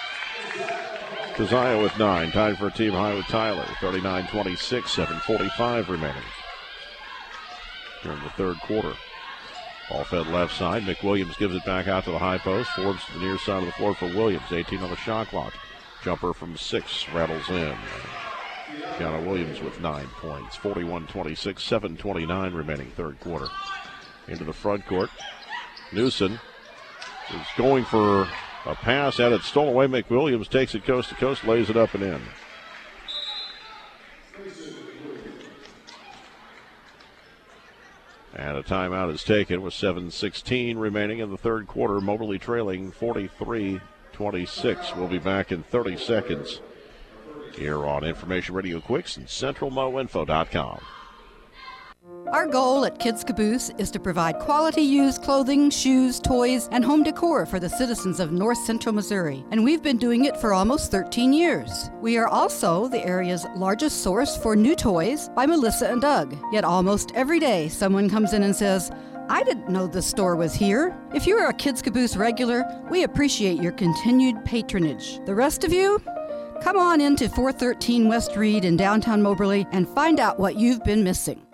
A: Keziah with 9, tied for a team high with Tyler. 39-26, 7:45 remaining here in the third quarter. Ball fed left side. McWilliams gives it back out to the high post. Forbes to the near side of the floor for Williams. 18 on the shot clock. Jumper from 6 rattles in. Kiana Williams with 9 points. 41-26, 7:29 remaining third quarter. Into the front court. Newsom is going for a pass, had it stolen away. McWilliams takes it coast to coast, lays it up and in. And a timeout is taken with 7:16 remaining in the third quarter. Moberly trailing 43-26. We'll be back in 30 seconds here on Information Radio Quicks and CentralMoInfo.com.
T: Our goal at Kids Caboose is to provide quality used clothing, shoes, toys, and home decor for the citizens of North Central Missouri, and we've been doing it for almost 13 years. We are also the area's largest source for new toys by Melissa and Doug. Yet almost every day someone comes in and says, I didn't know this store was here. If you're a Kids Caboose regular, we appreciate your continued patronage. The rest of you, come on into 413 West Reed in downtown Moberly and find out what you've been missing.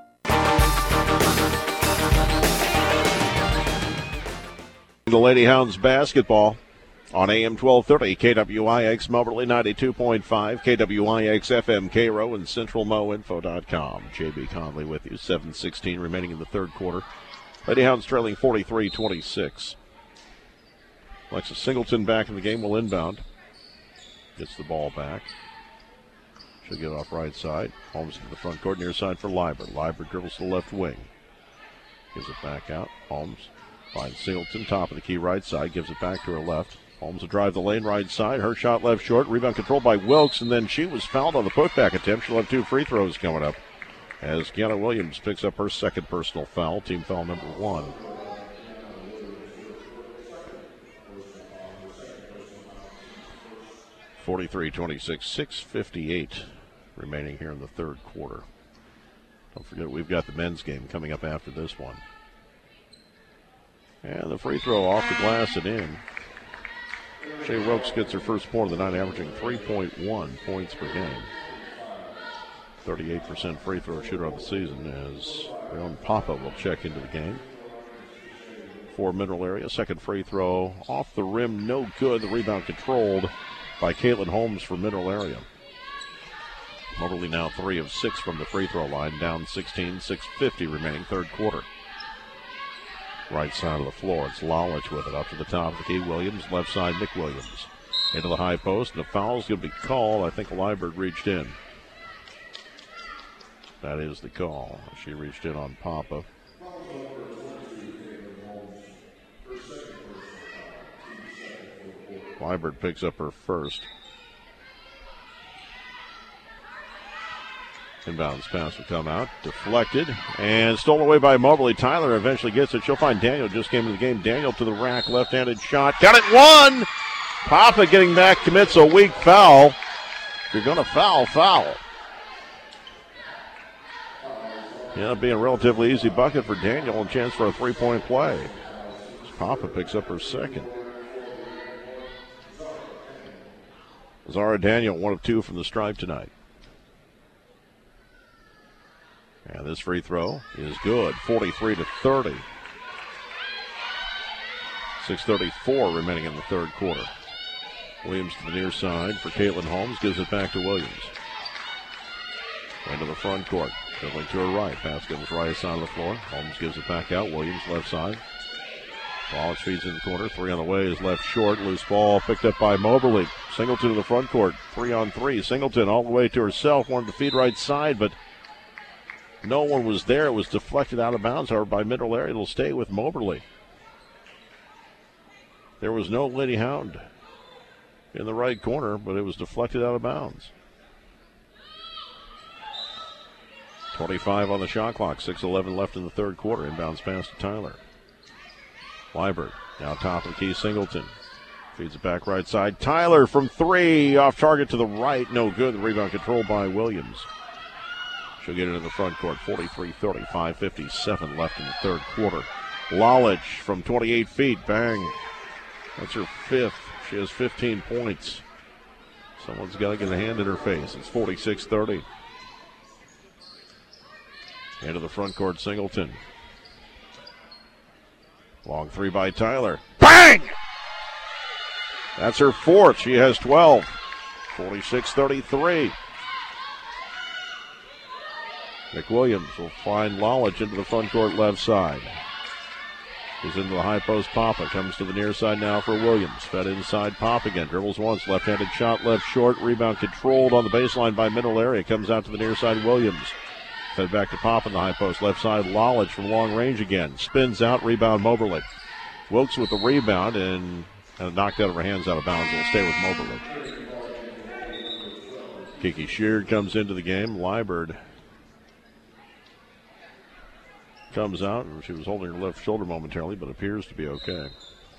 A: The Lady Hounds basketball on AM 1230, KWIX Moberly 92.5, KWIX FM Cairo, and CentralMoInfo.com. JB Conley with you, 7:16 remaining in the third quarter. Lady Hounds trailing 43-26. Alexis Singleton back in the game, will inbound. Gets the ball back. She'll get off right side. Holmes to the front court, near side for Liber. Liber dribbles to the left wing. Gives it back out. Holmes finds Singleton, top of the key right side, gives it back to her left. Holmes will drive the lane right side. Her shot left short. Rebound controlled by Wilkes, and then she was fouled on the putback attempt. She'll have 2 free throws coming up as Kiana Williams picks up her second personal foul, team foul number 1. (43-26), 6:58 remaining here in the third quarter. Don't forget, we've got the men's game coming up after this one. And the free throw off the glass and in. Shea Wilkes gets her first point of the night, averaging 3.1 points per game. 38% free throw shooter of the season as their own Papa will check into the game. For Mineral Area, second free throw off the rim, no good. The rebound controlled by Caitlin Holmes for Mineral Area. Moberly now 3 of 6 from the free throw line, down 16, 6:50 remaining third quarter. Right side of the floor, it's Lalich with it up to the top of the key. Williams, left side, Nick Williams. Into the high post, and the foul's going to be called. I think Liburd reached in. That is the call. She reached in on Papa. Liburd picks up her first. Inbounds pass will come out, deflected, and stolen away by Moberly. Tyler eventually gets it. She'll find Daniel, just came into the game. Daniel to the rack, left-handed shot. Got it, 1! Papa getting back, commits a weak foul. If you're going to foul, foul. Yeah, being a relatively easy bucket for Daniel and chance for a three-point play. Papa picks up her second. Zara Daniel, 1 of 2 from the stripe tonight. And this free throw is good, 43-30. 6:34 remaining in the third quarter. Williams to the near side for Caitlin Holmes, gives it back to Williams. Into the front court, dribbling to her right. Pass goes right side of the floor. Holmes gives it back out. Williams left side. Wallace feeds in the corner. 3 on the way is left short. Loose ball picked up by Moberly. Singleton to the front court. 3-on-3. Singleton all the way to herself. Wanted to feed right side, but no one was there. It was deflected out of bounds, however, by Mineral Area. It'll stay with Moberly. There was no Lady Hound in the right corner, but it was deflected out of bounds. 25 on the shot clock. 6:11 left in the third quarter. Inbounds pass to Tyler. Liburd now top of the key. Singleton feeds it back right side. Tyler from 3 off target to the right. No good. The rebound controlled by Williams. She'll get into the front court. 43-30. 5:57 left in the third quarter. Lalich from 28 feet. Bang. That's her 5th. She has 15 points. Someone's got to get a hand in her face. It's 46-30. Into the front court, Singleton. Long 3 by Tyler. Bang! That's her 4th. She has 12. 46-33. Nick Williams will find Lalich into the front court left side. He's into the high post. Papa comes to the near side now for Williams. Fed inside. Pop again. Dribbles once. Left-handed shot. Left short. Rebound controlled on the baseline by Mineral Area. Comes out to the near side. Williams. Fed back to Pop in the high post. Left side. Lalich from long range again. Spins out. Rebound Moberly. Wilkes with the rebound and knocked out of her hands out of bounds. It'll stay with Moberly. Kiki Sheard comes into the game. Liburd comes out. She was holding her left shoulder momentarily, but appears to be okay.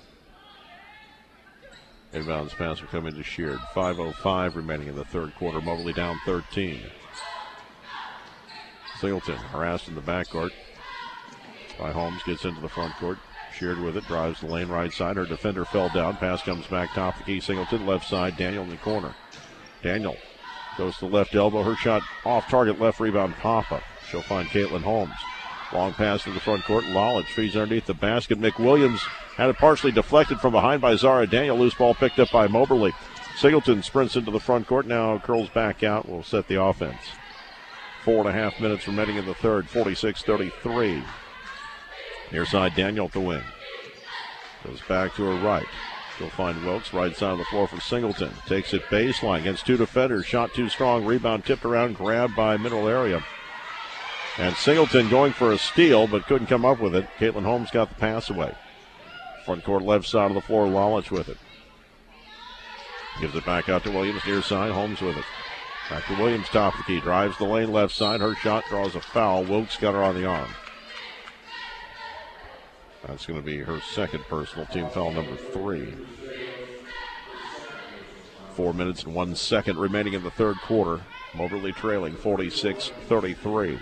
A: Inbounds pass will come into Sheard. 5:05 remaining in the third quarter. Moberly down 13. Singleton harassed in the backcourt. by Holmes, gets into the front court. Sheard with it, drives the lane right side. Her defender fell down. Pass comes back top of the key. Singleton left side. Daniel in the corner. Daniel goes to the left elbow. Her shot off target. Left rebound Papa. She'll find Caitlin Holmes. Long pass to the front court. Lawless feeds underneath the basket. McWilliams had it partially deflected from behind by Zara Daniel. Loose ball picked up by Moberly. Singleton sprints into the front court. Now curls back out. Will set the offense. 4.5 minutes remaining in the third. 46-33. Near side, Daniel at the wing. Goes back to her right. She'll find Wilkes, right side of the floor for Singleton. Takes it baseline against two defenders. Shot too strong. Rebound tipped around, grabbed by middle area. And Singleton going for a steal, but couldn't come up with it. Caitlin Holmes got the pass away. Front court left side of the floor, Lalich with it. Gives it back out to Williams, near side. Holmes with it. Back to Williams, top of the key. Drives the lane left side. Her shot draws a foul. Wilkes got her on the arm. That's going to be her second personal, team foul number 3. 4 minutes and 1 second remaining in the third quarter. Moberly trailing 46-33.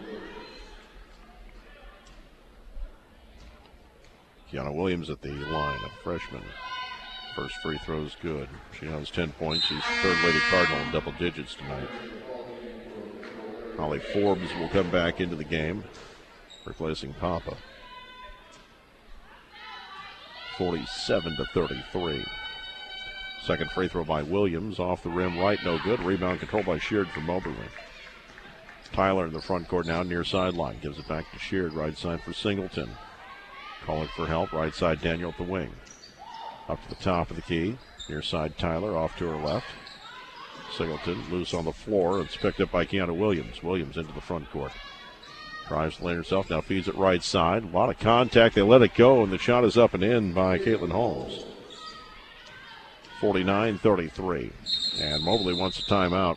A: Kiana Williams at the line, a freshman. First free throw's good. She has 10 points. She's third Lady Cardinal in double digits tonight. Holly Forbes will come back into the game, replacing Papa. 47-33. Second free throw by Williams. Off the rim right, no good. Rebound controlled by Sheard from Moberly. Tyler in the front court now near sideline. Gives it back to Sheard. Right side for Singleton. Calling for help. Right side Daniel at the wing. Up to the top of the key. Near side Tyler off to her left. Singleton loose on the floor. It's picked up by Kiana Williams. Williams into the front court. Drives the lane herself, now feeds it right side. A lot of contact, they let it go, and the shot is up and in by Caitlin Holmes. 49-33. And Moberly wants a timeout.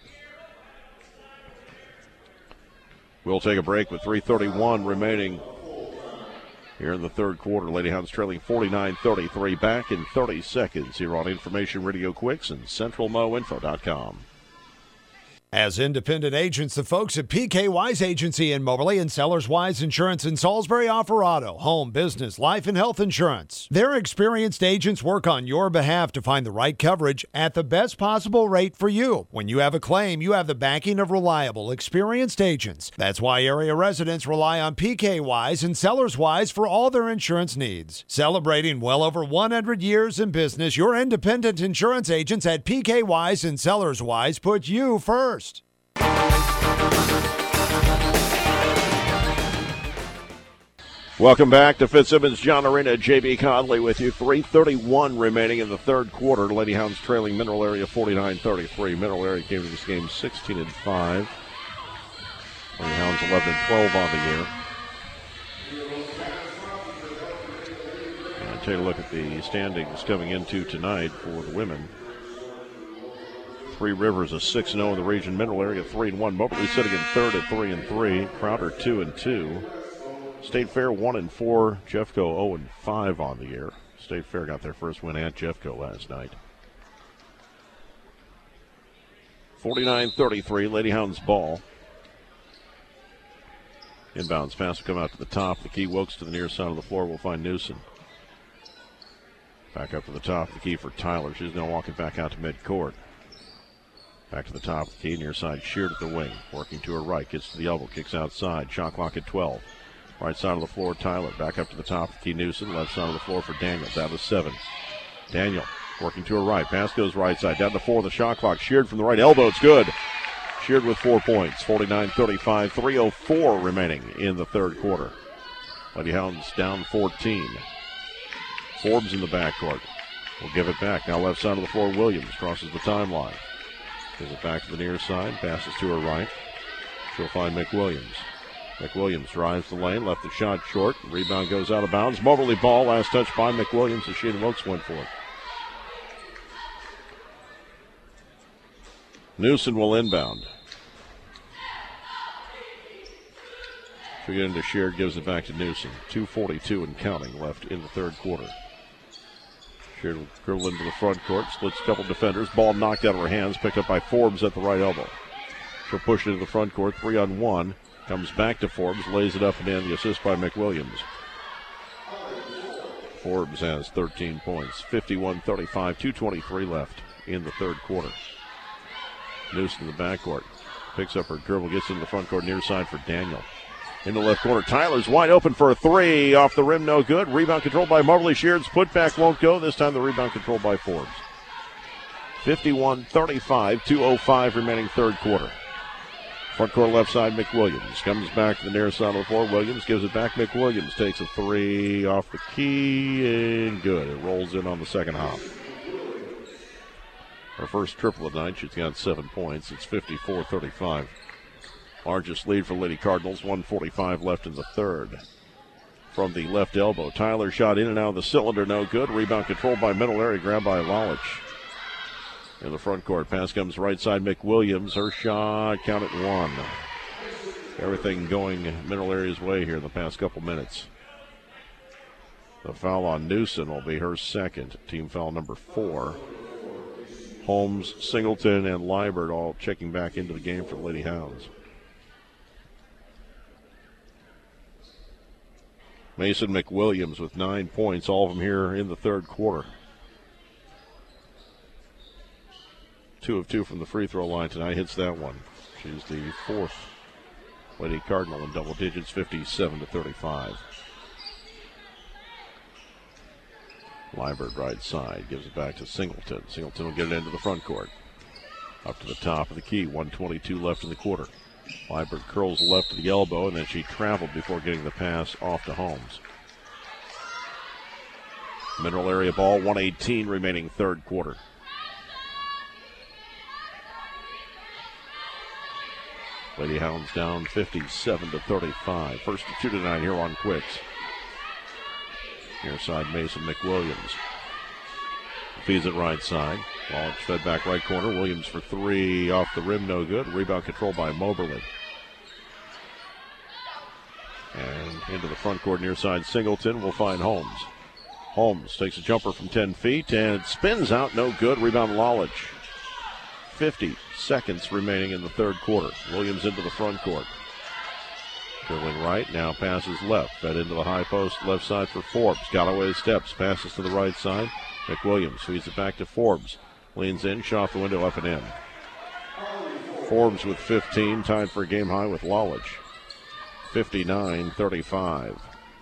A: We'll take a break with 3:31 remaining here in the third quarter. Lady Hounds trailing 49-33. Back in 30 seconds here on Information Radio Quicks and CentralMoInfo.com.
I: As independent agents, the folks at PK Wise Agency in Moberly and Sellers Wise Insurance in Salisbury offer auto, home, business, life, and health insurance. Their experienced agents work on your behalf to find the right coverage at the best possible rate for you. When you have a claim, you have the backing of reliable, experienced agents. That's why area residents rely on PK Wise and Sellers Wise for all their insurance needs. Celebrating well over 100 years in business, your independent insurance agents at PK Wise and Sellers Wise put you first.
A: Welcome back to Fitzsimmons John Arena. J.B. Conley with you. 3:31 remaining in the third quarter. Lady Hounds trailing Mineral Area 49-33. Mineral Area came to this game 16-5. Lady Hounds 11-12 on the year. And take a look at the standings coming into tonight for the women. Three Rivers a 6-0 in the region. Mineral Area 3-1. Moberly sitting in third at 3-3. Crowder 2-2. State Fair 1-4. Jeffco 0-5 on the year. State Fair got their first win at Jeffco last night. 49-33. Lady Hounds ball. Inbounds pass will come out to the top. The key Wilkes to the near side of the floor. We'll find Newsom. Back up to the top of the key for Tyler. She's now walking back out to midcourt. Back to the top of the key, near side, Sheard at the wing. Working to her right, gets to the elbow, kicks outside. Shot clock at 12. Right side of the floor, Tyler. Back up to the top of the key, Newsom. Left side of the floor for Daniel, down to 7. Daniel working to her right. Pass goes right side, down to 4. The shot clock, Sheard from the right elbow, it's good. Sheard with 4 points, 49-35, 3:04 remaining in the third quarter. Lady Hounds down 14. Forbes in the backcourt. Will give it back. Now left side of the floor, Williams crosses the timeline. Gives it back to the near side, passes to her right. She'll find McWilliams. McWilliams drives the lane, left the shot short. Rebound goes out of bounds. Moberly ball, last touch by McWilliams as she and Wilkes went for it. Newsom will inbound. She'll get into Sheard, gives it back to Newsom. 2:42 and counting left in the third quarter. Sheard will dribble into the front court, splits a couple defenders. Ball knocked out of her hands, picked up by Forbes at the right elbow. She'll push it into the front court, 3-on-1. Comes back to Forbes, lays it up and in. The assist by McWilliams. Forbes has 13 points. 51-35, 2:23 left in the third quarter. Newsom in the backcourt. Picks up her dribble, gets into the front court, near side for Daniel. In the left corner, Tyler's wide open for a three. Off the rim, no good. Rebound controlled by Moberly. Sheards, putback won't go. This time the rebound controlled by Forbes. 51-35, 2:05 remaining third quarter. Front court left side, McWilliams. Comes back to the near side of the floor. Williams gives it back. McWilliams takes a three off the key and good. It rolls in on the second hop. Her first triple of the night. She's got 7 points. It's 54-35. Largest lead for Lady Cardinals. 1:45 left in the third. From the left elbow, Tyler shot in and out of the cylinder. No good. Rebound controlled by middle area. Grabbed by Lalich. In the front court, pass comes right side, McWilliams. Her shot, count it, one. Everything going middle area's way here in the past couple minutes. The foul on Newsom will be her second. Team foul number 4. Holmes, Singleton, and Liebert all checking back into the game for the Lady Hounds. Mason McWilliams with 9 points, all of them here in the third quarter. 2 of 2 from the free throw line tonight. Hits that one. She's the 4th Lady Cardinal in double digits, 57-35. Liebert right side, gives it back to Singleton. Singleton will get it into the front court. Up to the top of the key, 1:22 left in the quarter. Liebert curls left to the elbow, and then she traveled before getting the pass off to Holmes. Mineral area ball, 1:18 remaining third quarter. Lady Hounds down 57-35. First to 2 tonight here on Quicks. Near side, Mason McWilliams. Feeds it right side. Lalich fed back right corner. Williams for 3. Off the rim, no good. Rebound controlled by Moberly. And into the front court, near side, Singleton will find Holmes. Holmes takes a jumper from 10 feet and spins out, no good. Rebound Lalich. 50 seconds remaining in the third quarter. Williams into the front court. Dribbling right, now passes left. Fed into the high post, left side for Forbes. Galloway steps, passes to the right side. McWilliams feeds it back to Forbes. Leans in, shot the window up and in. Forbes with 15, tied for a game high with Lalich. 59-35.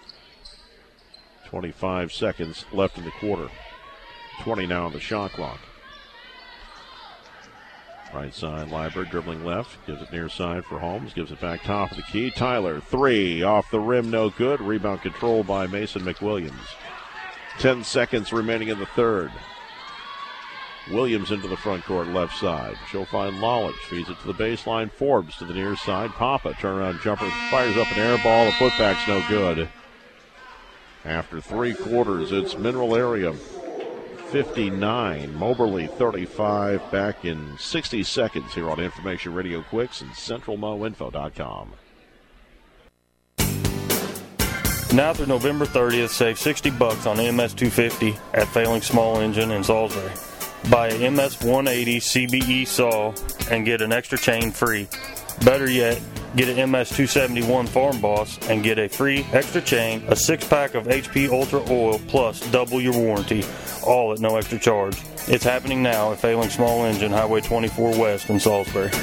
A: 25 seconds left in the quarter. 20 now on the shot clock. Right side, Liebert dribbling left. Gives it near side for Holmes. Gives it back top of the key. Tyler, 3. Off the rim, no good. Rebound controlled by Mason McWilliams. 10 seconds remaining in the third. Williams into the front court, left side. She'll find Lalich. Feeds it to the baseline. Forbes to the near side. Papa, turnaround jumper. Fires up an air ball. The putback's no good. After 3 quarters, it's Mineral Area 59, Moberly 35, back in 60 seconds here on Information Radio Quicks and CentralMoInfo.com.
U: Now through November 30th, save $60 on MS 250 at Failing Small Engine in Salisbury. Buy a MS 180 CBE saw and get an extra chain free. Better yet, get an MS 271 Farm Boss and get a free extra chain, a 6-pack of HP Ultra Oil, plus double your warranty, all at no extra charge. It's happening now at Failing Small Engine, Highway 24 West in Salisbury.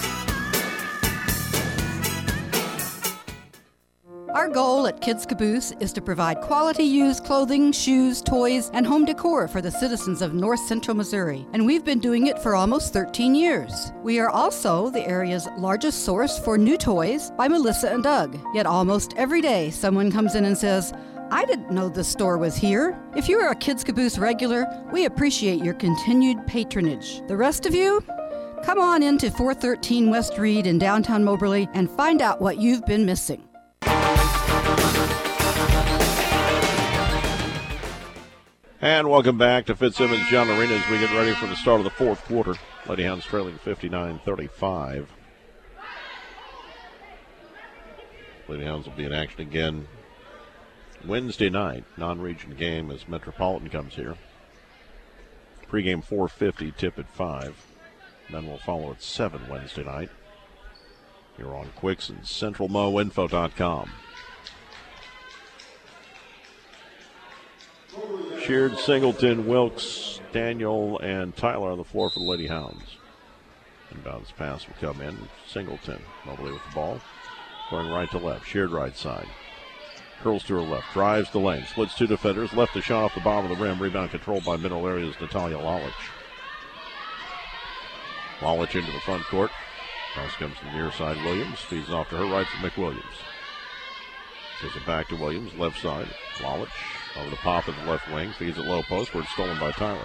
T: Our goal at Kids Caboose is to provide quality used clothing, shoes, toys, and home decor for the citizens of North Central Missouri, and we've been doing it for almost 13 years. We are also the area's largest source for new toys by Melissa and Doug. Yet almost every day someone comes in and says, I didn't know this store was here. If you're a Kids Caboose regular, we appreciate your continued patronage. The rest of you, come on into 413 West Reed in downtown Moberly and find out what you've been missing.
A: And welcome back to Fitzsimmons John Arena as we get ready for the start of the fourth quarter. Lady Hounds trailing 59-35. Lady Hounds will be in action again Wednesday night, non-region game as Metropolitan comes here. Pre-game 4:50, tip at 5. Then we'll follow at 7 Wednesday night. You're on Quicks and CentralMoInfo.com. Sheard, Singleton, Wilkes, Daniel, and Tyler on the floor for the Lady Hounds. Inbounds pass will come in. Singleton, Mobley with the ball. Going right to left. Sheard right side. Curls to her left. Drives the lane. Splits two defenders. Left a shot off the bottom of the rim. Rebound controlled by Mineral Area's Natalia Lalich. Lalich into the front court. Pass comes to the near side. Williams feeds off to her right for McWilliams. Gives it back to Williams. Left side. Lalich over the pop of the left wing. Feeds it low post where it's stolen by Tyler.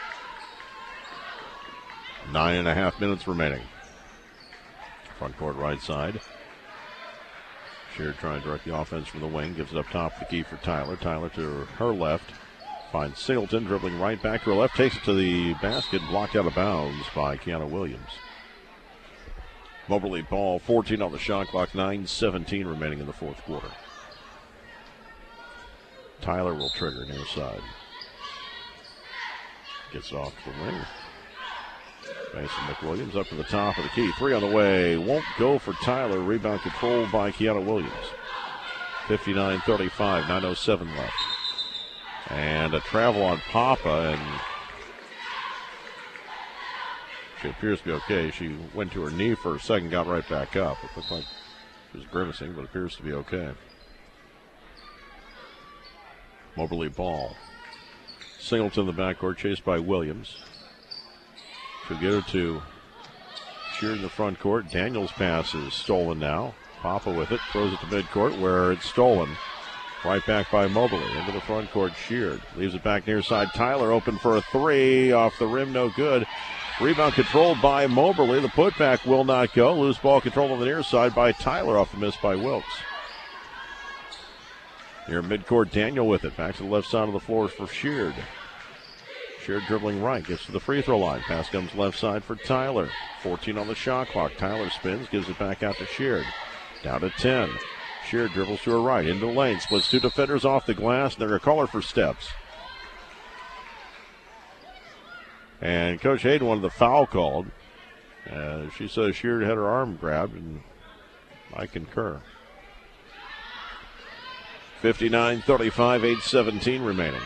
A: 9.5 minutes remaining. Front court right side. Sheard trying to direct the offense from the wing. Gives it up top the key for Tyler. Tyler to her left. Finds Singleton dribbling right back to her left. Takes it to the basket. Blocked out of bounds by Kiana Williams. Moberly ball. 14 on the shot clock. 9:17 remaining in the fourth quarter. Tyler will trigger near side. Gets it off to the wing. Mason McWilliams up to the top of the key. Three on the way. Won't go for Tyler. Rebound controlled by Kiana Williams. 59-35. 9:07 left. And a travel on Papa, and she appears to be okay. She went to her knee for a second, got right back up. It looked like she was grimacing, but appears to be okay. Moberly ball. Singleton in the backcourt, chased by Williams. She'll get it to Sheard in the front court. Daniels' pass is stolen now. Papa with it, throws it to midcourt where it's stolen. Right back by Moberly. Into the front court, Sheard. Leaves it back near side. Tyler open for a three. Off the rim, no good. Rebound controlled by Moberly. The putback will not go. Loose ball controlled on the near side by Tyler. Off the miss by Wilkes. Here midcourt, Daniel with it. Back to the left side of the floor for Sheard. Sheard dribbling right. Gets to the free throw line. Pass comes left side for Tyler. 14 on the shot clock. Tyler spins. Gives it back out to Sheard. Down to 10. Sheard dribbles to her right, into the lane, splits two defenders off the glass, and they're going to call her for steps. And Coach Hayden wanted the foul called. She says Sheard had her arm grabbed, and I concur. 59-35, 8:17 remaining.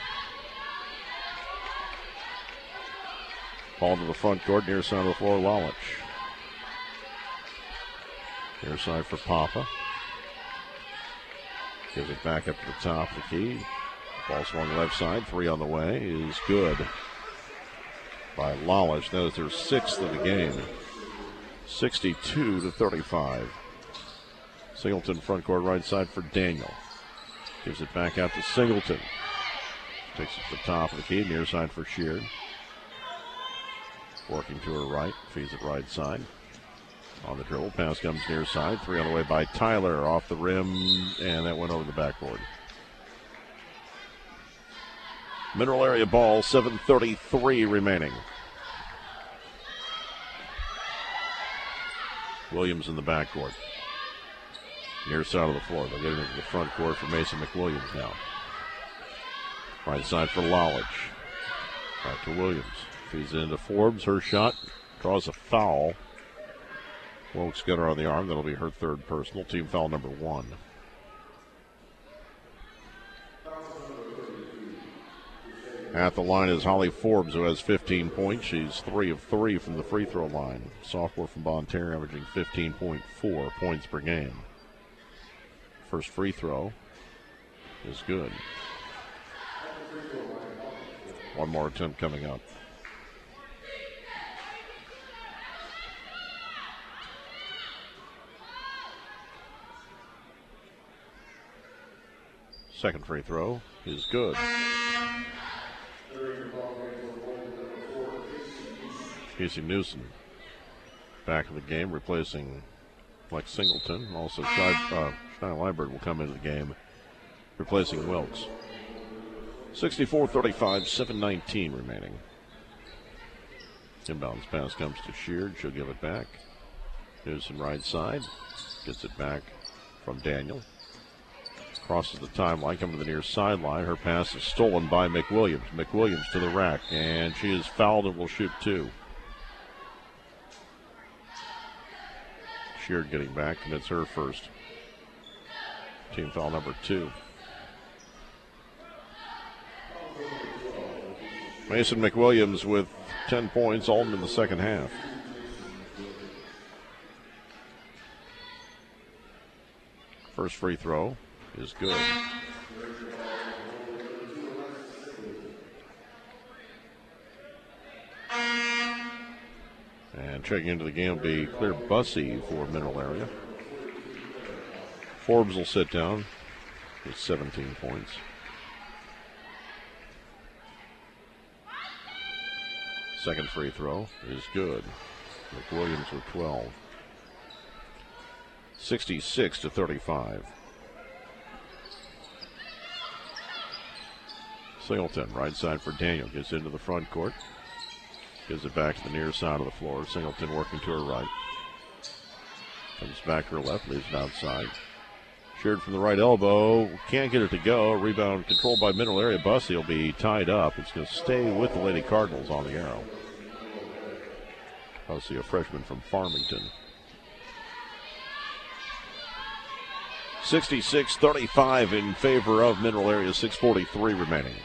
A: Ball to the front court, near side of the floor, Lalich. Near side for Papa. Gives it back up to the top of the key. Ball swung left side. Three on the way is good by Lalich. That is their sixth of the game. 62-35. Singleton front court right side for Daniel. Gives it back out to Singleton. Takes it to the top of the key. Near side for Sheard. Working to her right. Feeds it right side. On the dribble, pass comes near side. Three on the way by Tyler, off the rim, and that went over the backboard. Mineral Area ball, 7:33 remaining. Williams in the backcourt. Near side of the floor. They'll get it into the front court for Mason McWilliams now. Right side for Lalich. Back to Williams. Feeds it into Forbes. Her shot draws a foul. Wilkes got her on the arm. That'll be her third personal. Team foul number 1. At the line is Holly Forbes, who has 15 points. She's 3 of 3 from the free throw line. Sophomore from Bonne-Terre, averaging 15.4 points per game. First free throw is good. One more attempt coming up. Second free throw is good. Casey Newsom back in the game, replacing Lex Singleton. Also, Shia Liebert will come into the game, replacing Wilkes. 64-35, 7:19 remaining. Inbounds pass comes to Sheard. She'll give it back. Newsom right side. Gets it back from Daniel. Crosses the timeline, coming to the near sideline. Her pass is stolen by McWilliams. McWilliams to the rack, and she is fouled and will shoot 2. Sheard getting back, and it's her first. Team foul number 2. Mason McWilliams with 10 points, all in the second half. First free throw is good. And checking into the game will be Claire Bussey for Mineral Area. Forbes will sit down with 17 points. Second free throw is good. McWilliams with 12. 66-35. Singleton, right side for Daniel, gets into the front court. Gives it back to the near side of the floor. Singleton working to her right. Comes back to her left, leaves it outside. Sheard from the right elbow, can't get it to go. Rebound controlled by Mineral Area. Bussey will be tied up. It's going to stay with the Lady Cardinals on the arrow. Bussey, a freshman from Farmington. 66-35 in favor of Mineral Area, 6:43 remaining.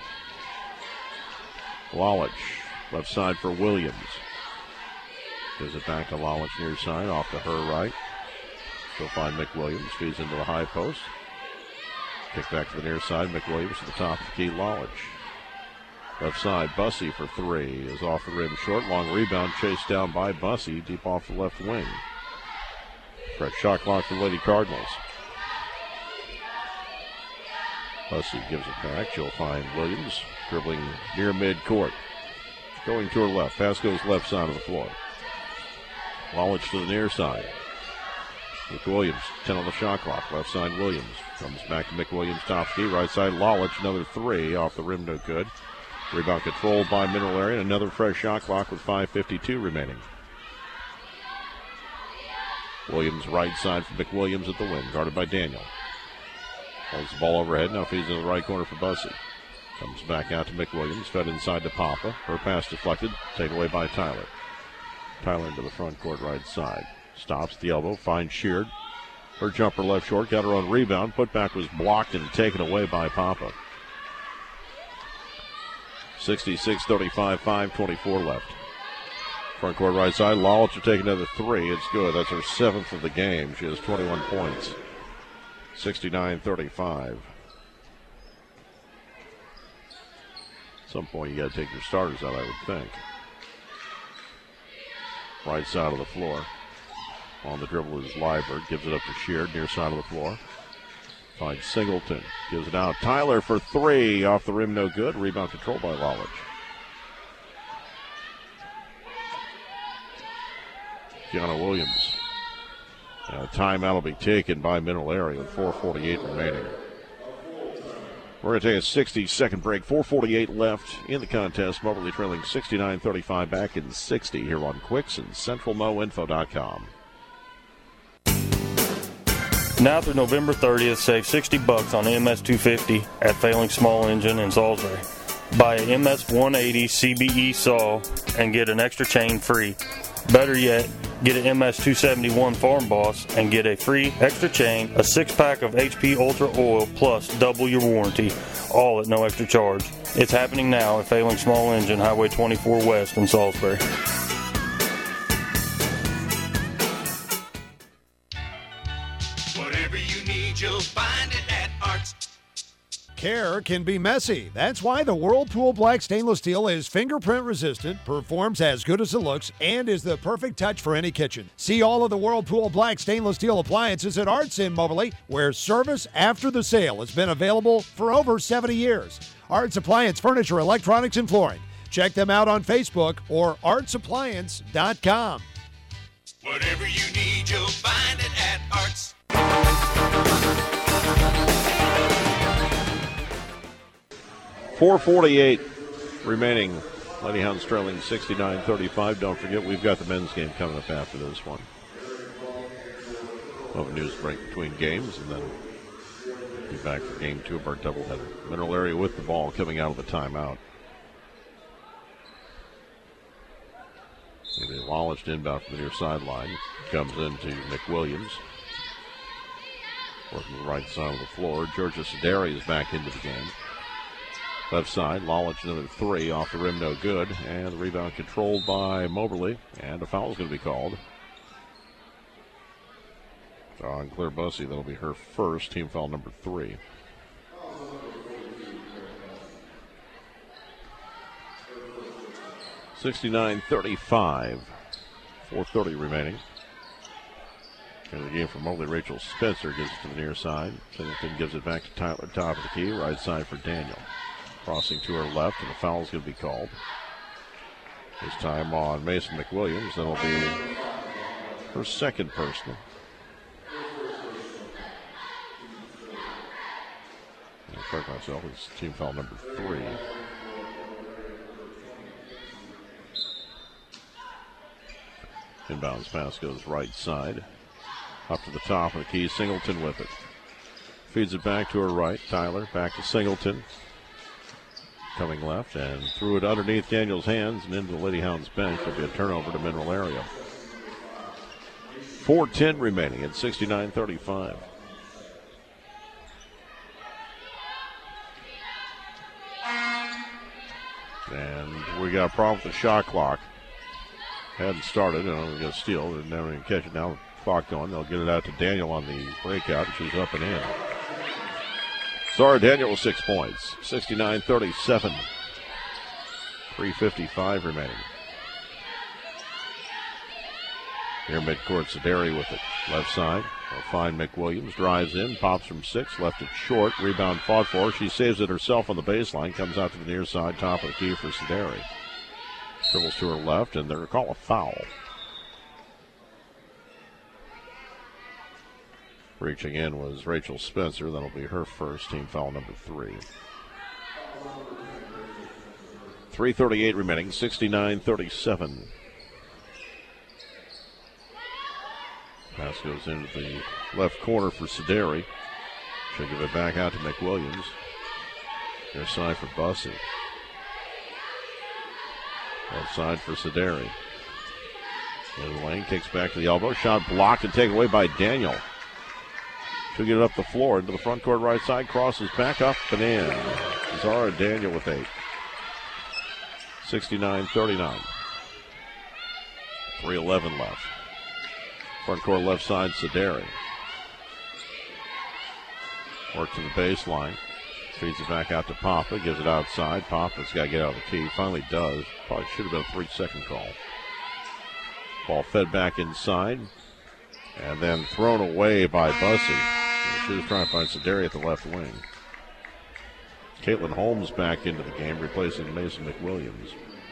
A: Lalich, left side for Williams. Gives it back to Lalich near side, off to her right. She'll find McWilliams, feeds into the high post. Kick back to the near side, McWilliams to the top of the key, Lalich. Left side, Bussey for 3, is off the rim short. Long rebound, chased down by Bussey, deep off the left wing. Fresh shot clock for Lady Cardinals. Bussey gives it back. She'll find Williams, dribbling near midcourt. Going to her left. Pass goes left side of the floor. Lalich to the near side. McWilliams, 10 on the shot clock. Left side, Williams. Comes back to McWilliams, top ski. Right side, Lalich, another 3. Off the rim, no good. Rebound controlled by Mineral Area. Another fresh shot clock with 5:52 remaining. Williams, right side for McWilliams at the wing. Guarded by Daniel. Holds the ball overhead. Now feeds in the right corner for Bussey. Comes back out to McWilliams. Fed inside to Papa. Her pass deflected. Taken away by Tyler. Tyler into the front court right side. Stops at the elbow. Finds Sheard. Her jumper left short. Got her own rebound. Putback was blocked and taken away by Papa. 66-35. 5:24 left. Front court right side. Lalich will take another 3. It's good. That's her 7th of the game. She has 21 points. 69-35. At some point, you got to take your starters out, I would think. Right side of the floor. On the dribble is Liebert. Gives it up to Sheard, near side of the floor. Finds Singleton. Gives it out. Tyler for 3. Off the rim, no good. Rebound controlled by Lalich. Gianna Williams. Timeout will be taken by Mineral Area with 4:48 remaining. We're going to take a 60-second break. 4:48 left in the contest. Moberly trailing 69-35 back in 60 here on Quicks and CentralMoInfo.com.
U: Now through November 30th, save $60 on the MS250 at Failing Small Engine in Salisbury. Buy a MS180 CBE saw and get an extra chain free. Better yet, get an MS271 Farm Boss and get a free extra chain, a 6-pack of HP Ultra Oil, plus double your warranty, all at no extra charge. It's happening now at Failing Small Engine, Highway 24 West in Salisbury.
M: Whatever you need, you'll find it at Arts.
I: Care can be messy. That's why the Whirlpool Black Stainless Steel is fingerprint resistant, performs as good as it looks, and is the perfect touch for any kitchen. See all of the Whirlpool Black Stainless Steel appliances at Arts in Moberly, where service after the sale has been available for over 70 years. Arts Appliance Furniture, Electronics, and Flooring. Check them out on Facebook or artsappliance.com.
M: Whatever you need, you'll find it at Arts.
A: 4:48 remaining. Lady Hounds trailing 69-35. Don't forget, we've got the men's game coming up after this one. We'll have a news break between games, and then be back for game 2 of our doubleheader. Mineral Area with the ball coming out of the timeout. It is Lalich inbound from the near sideline. Comes into McWilliams. Working the right side of the floor. Georgia Sideri is back into the game. Left side, Lalich another three. Off the rim, no good. And the rebound controlled by Moberly. And a foul is going to be called on Claire Bussey. That'll be her first, team foul number 3. (69-35). 4:30 remaining. And the game for Moberly, Rachel Spencer gives it to the near side. Singleton gives it back to Tyler, top of the key. Right side for Daniel. Crossing to her left, and a foul is going to be called. This time on Mason McWilliams. That'll be her second personal. And I correct myself, it's team foul number 3. Inbounds pass goes right side. Up to the top of the key, Singleton with it. Feeds it back to her right, Tyler, back to Singleton. Coming left and threw it underneath Daniel's hands and into the Lady Hounds bench. It'll be a turnover to Mineral Area. 4:10 remaining at 69-35. And we got a problem with the shot clock. Hadn't started, and we're going to steal. They're never going to catch it now. Clock going. They'll get it out to Daniel on the breakout. She's up and in. Zara Daniel with 6 points. 69-37. 3:55 remaining. Here midcourt, Sideri with it. Left side. They'll find McWilliams. Drives in. Pops from 6. Left it short. Rebound fought for. She saves it herself on the baseline. Comes out to the near side. Top of the key for Sideri. Dribbles to her left, and they're going to call a foul. Reaching in was Rachel Spencer. That'll be her first, team foul number 3. 3:38 remaining, 69-37. Pass goes into the left corner for Sideri. She'll give it back out to McWilliams. Near side for Bussey. Left side for Sideri. In the lane, kicks back to the elbow. Shot blocked and taken away by Daniel. She'll get it up the floor into the front court right side. Crosses back up and in. Zara Daniel with 8. 69-39. 3:11 left. Front court left side, Sideri. Work to the baseline. Feeds it back out to Papa. Gives it outside. Papa's got to get out of the key. Finally does. Probably should have been a 3-second call. Ball fed back inside. And then thrown away by Bussey. She was trying to find Sideri at the left wing. Caitlin Holmes back into the game, replacing Mason McWilliams.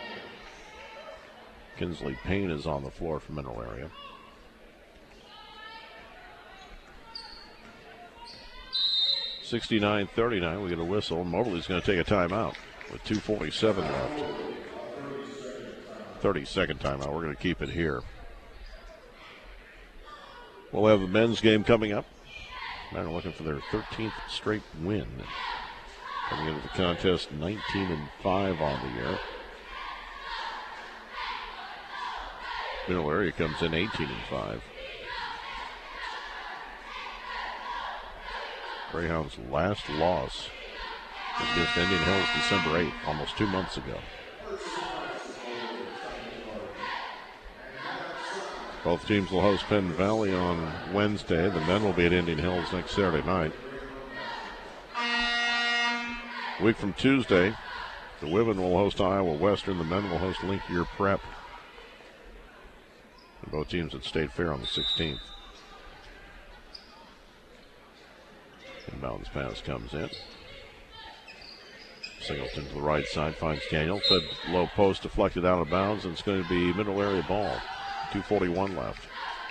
A: Kinsley Payne is on the floor for Mineral Area. (69-39). We get a whistle. Moberly's going to take a timeout with 2:47 left. 30-second timeout. We're going to keep it here. We'll have the men's game coming up. Men are looking for their 13th straight win. Coming into the contest 19-5 on the year. Mineral Area comes in 18-5. Greyhounds' last loss was against Indian Hills December 8th, almost 2 months ago. Both teams will host Penn Valley on Wednesday. The men will be at Indian Hills next Saturday night. A week from Tuesday, the women will host Iowa Western. The men will host Linkier Prep. And both teams at State Fair on the 16th. Inbounds pass comes in. Singleton to the right side finds Daniel. Fed low post, deflected out of bounds, and it's going to be Mineral Area ball. 2:41 left.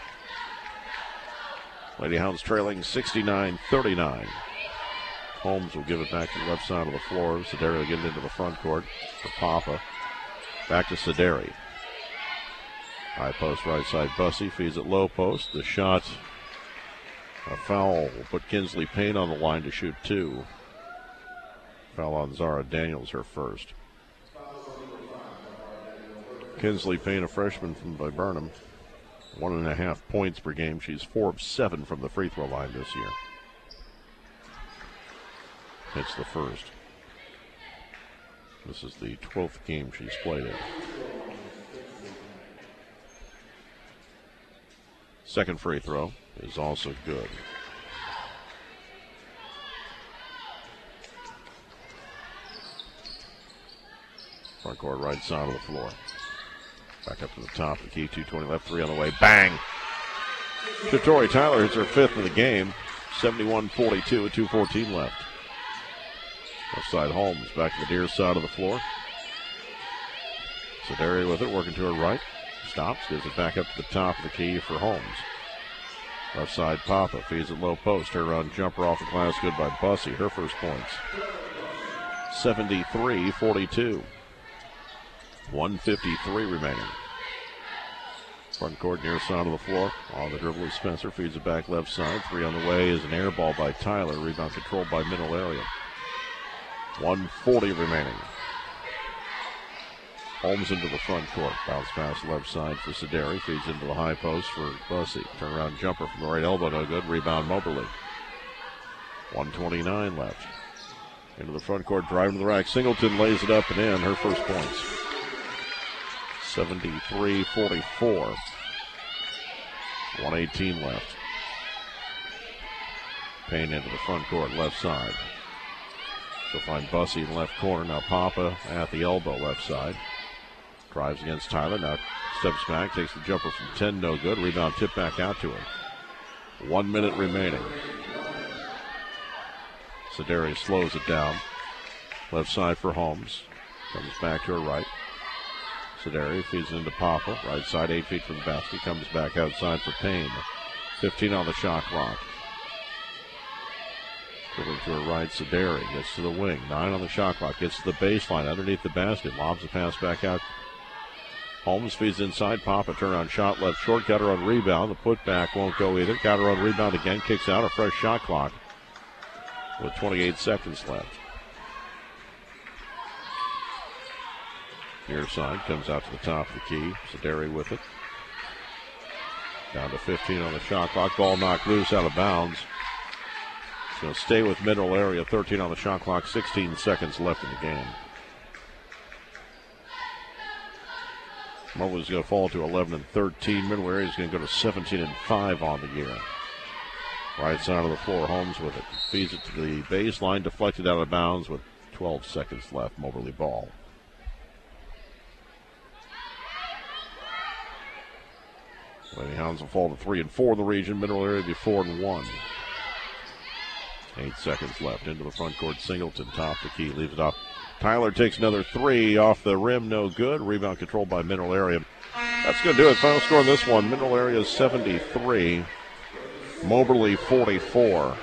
A: Lady Hounds trailing 69-39. Holmes will give it back to the left side of the floor. Sideri will get it into the front court for Papa. Back to Sideri. High post right side. Bussey feeds it low post. The shot, a foul, will put Kinsley Payne on the line to shoot 2. Foul on Zara Daniels, her first. Kinsley Payne, a freshman from Viburnum, 1.5 points per game. She's 4 of 7 from the free throw line this year. Hits the first. This is the 12th game she's played in. Second free throw is also good. Front court, right side of the floor. Back up to the top of the key, 2:20 left, 3 on the way. Bang! Shatori Tyler hits her 5th of the game. 71-42 with 2:14 left. Left side Holmes, back to the Deer side of the floor. Sederi with it, working to her right. Stops, gives it back up to the top of the key for Holmes. Left side Papa, feeds it low post. Her run jumper off the glass, good by Bussey. Her first points. 73-42. 1:53 remaining. Front court near side of the floor. On the dribble is Spencer. Feeds it back left side. 3 on the way is an air ball by Tyler. Rebound controlled by middle area. 1:40 remaining. Holmes into the front court. Bounce pass left side for Sederi. Feeds into the high post for Bussey. Turnaround jumper from the right elbow. No good. Rebound Moberly. 1:29 left. Into the front court. Driving to the rack. Singleton lays it up and in. Her first points. 73-44. 1:18 left. Payne into the front court, left side. She'll find Bussey in the left corner. Now Papa at the elbow, left side. Drives against Tyler. Now steps back, takes the jumper from 10, no good. Rebound tip back out to him. 1 minute remaining. Sederi slows it down. Left side for Holmes. Comes back to her right. Sederi feeds it into Papa. Right side, 8 feet from the basket. Comes back outside for Payne. 15 on the shot clock. Going to her right, Sederi gets to the wing. 9 on the shot clock. Gets to the baseline underneath the basket. Lobs the pass back out. Holmes feeds inside. Papa turnaround shot left short. Got her on rebound. The putback won't go either. Got her on rebound again. Kicks out. A fresh shot clock with 28 seconds left. Near side comes out to the top of the key. Sederi with it. Down to 15 on the shot clock. Ball knocked loose out of bounds. It's going to stay with middle area. 13 on the shot clock. 16 seconds left in the game. Moberly's going to fall to 11-13. Middle area is going to go to 17-5 on the year. Right side of the floor. Holmes with it. Feeds it to the baseline. Deflected out of bounds with 12 seconds left. Moberly ball. Lady Hounds will fall to 3-4 in the region. Middle area will be 4-1. 8 seconds left. Into the front court. Singleton, top the key. Leaves it off. Tyler takes another 3 off the rim. No good. Rebound controlled by middle area. That's going to do it. Final score on this one. Middle area is 73. Moberly 44.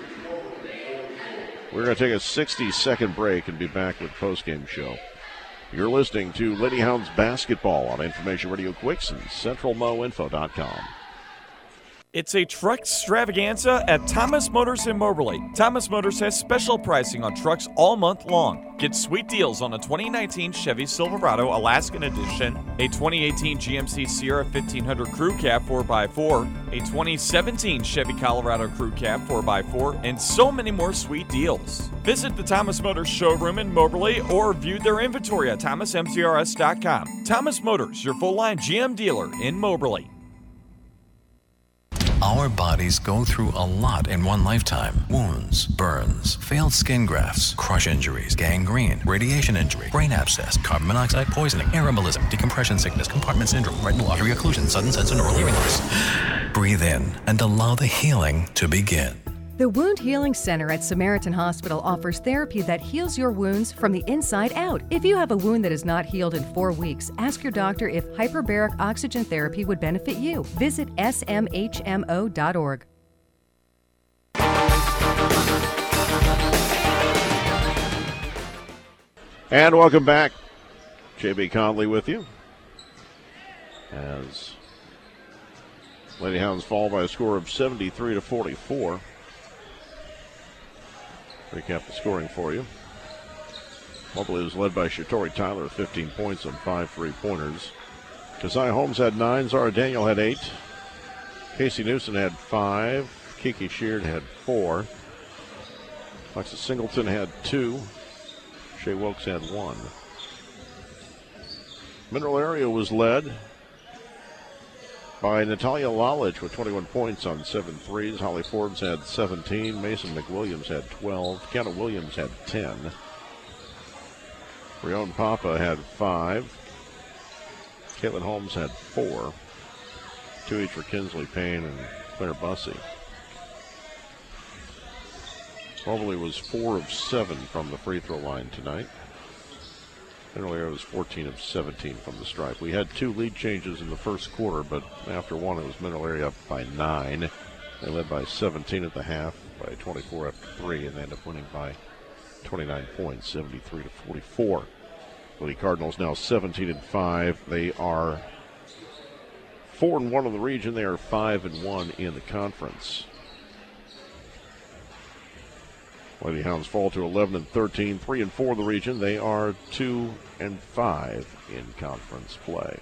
A: We're going to take a 60-second break and be back with post-game show. You're listening to Lady Hounds basketball on Information Radio Quicks and CentralMoInfo.com.
Q: It's a truck extravaganza at Thomas Motors in Moberly. Thomas Motors has special pricing on trucks all month long. Get sweet deals on a 2019 Chevy Silverado Alaskan Edition, a 2018 GMC Sierra 1500 Crew Cab 4x4, a 2017 Chevy Colorado Crew Cab 4x4, and so many more sweet deals. Visit the Thomas Motors showroom in Moberly or view their inventory at thomasmcrs.com. Thomas Motors, your full-line GM dealer in Moberly.
C: Our bodies go through a lot in one lifetime. Wounds, burns, failed skin grafts, crush injuries, gangrene, radiation injury, brain abscess, carbon monoxide poisoning, air embolism, decompression sickness, compartment syndrome, retinal artery occlusion, sudden sense of neural hearing loss. Breathe in and allow the healing to begin.
D: The Wound Healing Center at Samaritan Hospital offers therapy that heals your wounds from the inside out. If you have a wound that is not healed in 4 weeks, ask your doctor if hyperbaric oxygen therapy would benefit you. Visit smhmo.org.
A: And welcome back. J.B. Conley with you. As Lady Hounds fall by a score of 73-44. Recap the scoring for you. Moberly was led by Shatori Tyler with 15 points on 5 3-pointers. Keziah Holmes had 9. Zara Daniel had 8. Casey Newsom had 5. Kiki Sheard had 4. Alexis Singleton had 2. Shea Wilkes had 1. Mineral Area was led by Natalia Lalich with 21 points on 7 threes. Holly Forbes had 17. Mason McWilliams had 12. Kiana Williams had 10. Rion Papa had 5. Caitlin Holmes had 4. 2 each for Kinsley Payne and Claire Bussey. Mobley was 4 of 7 from the free throw line tonight. Mineral Area was 14 of 17 from the stripe. We had 2 lead changes in the first quarter, but after one, it was Mineral Area up by 9. They led by 17 at the half, by 24 after 3, and they ended up winning by 29 points, 73 to 44. Lady Cardinals now 17-5. They are 4-1 in the region. They are 5-1 in the conference. Lady Hounds fall to 11-13, 3-4 in the region. They are 2-5 in conference play.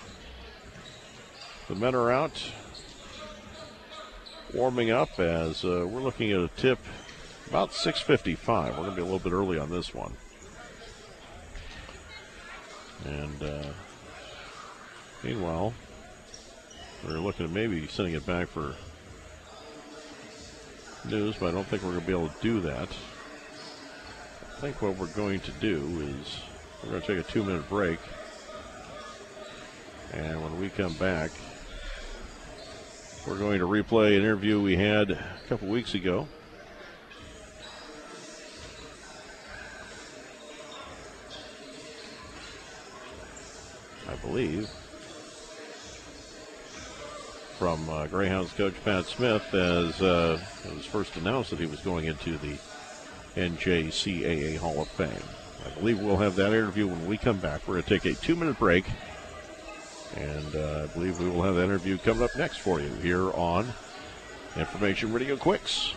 A: The men are out warming up as we're looking at a tip about 6:55. We're going to be a little bit early on this one. And meanwhile, we're looking at maybe sending it back for news, but I don't think we're going to be able to do that. I think what we're going to do is we're going to take a 2-minute break. And when we come back, we're going to replay an interview we had a couple weeks ago. I believe, from Greyhounds coach Pat Smith as it was first announced that he was going into the NJCAA Hall of Fame. I believe we'll have that interview when we come back. We're going to take a 2-minute break, and I believe we will have that interview coming up next for you here on Information Radio Quicks.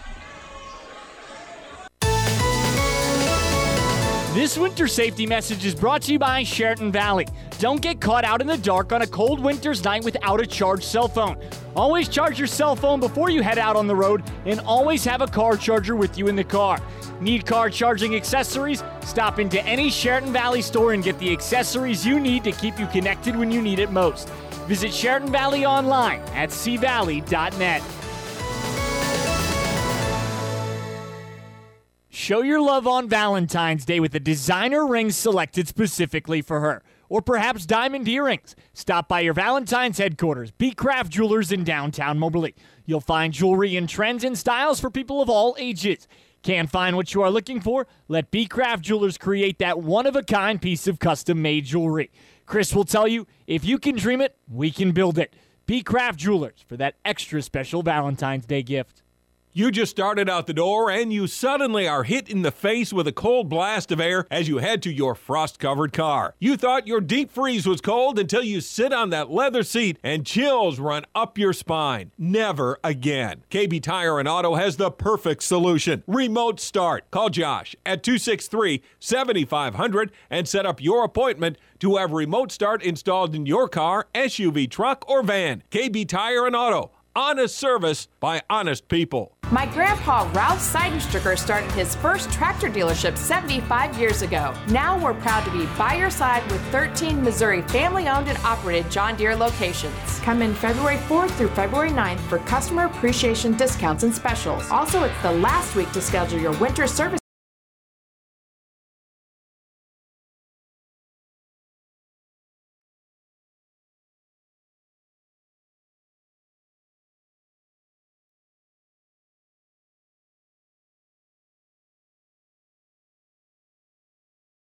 E: This winter safety message is brought to you by Sheraton Valley. Don't get caught out in the dark on a cold winter's night without a charged cell phone. Always charge your cell phone before you head out on the road, and always have a car charger with you in the car. Need car charging accessories? Stop into any Sheraton Valley store and get the accessories you need to keep you connected when you need it most. Visit Sheraton Valley online at cvalley.net. Show your love on Valentine's Day with a designer ring selected specifically for her. Or perhaps diamond earrings. Stop by your Valentine's headquarters, B Craft Jewelers in downtown Moberly. You'll find jewelry in trends and styles for people of all ages. Can't find what you are looking for? Let B Craft Jewelers create that one-of-a-kind piece of custom-made jewelry. Chris will tell you, if you can dream it, we can build it. B Craft Jewelers for that extra special Valentine's Day gift.
F: You just started out the door and you suddenly are hit in the face with a cold blast of air as you head to your frost-covered car. You thought your deep freeze was cold until you sit on that leather seat and chills run up your spine. Never again. KB Tire and Auto has the perfect solution. Remote start. Call Josh at 263-7500 and set up your appointment to have remote start installed in your car, SUV, truck, or van. KB Tire and Auto. Honest service by honest people.
G: My grandpa Ralph Seidenstricker started his first tractor dealership 75 years ago. Now we're proud to be by your side with 13 Missouri family-owned and operated John Deere locations. Come in February 4th through February 9th for customer appreciation discounts and specials. Also, it's the last week to schedule your winter service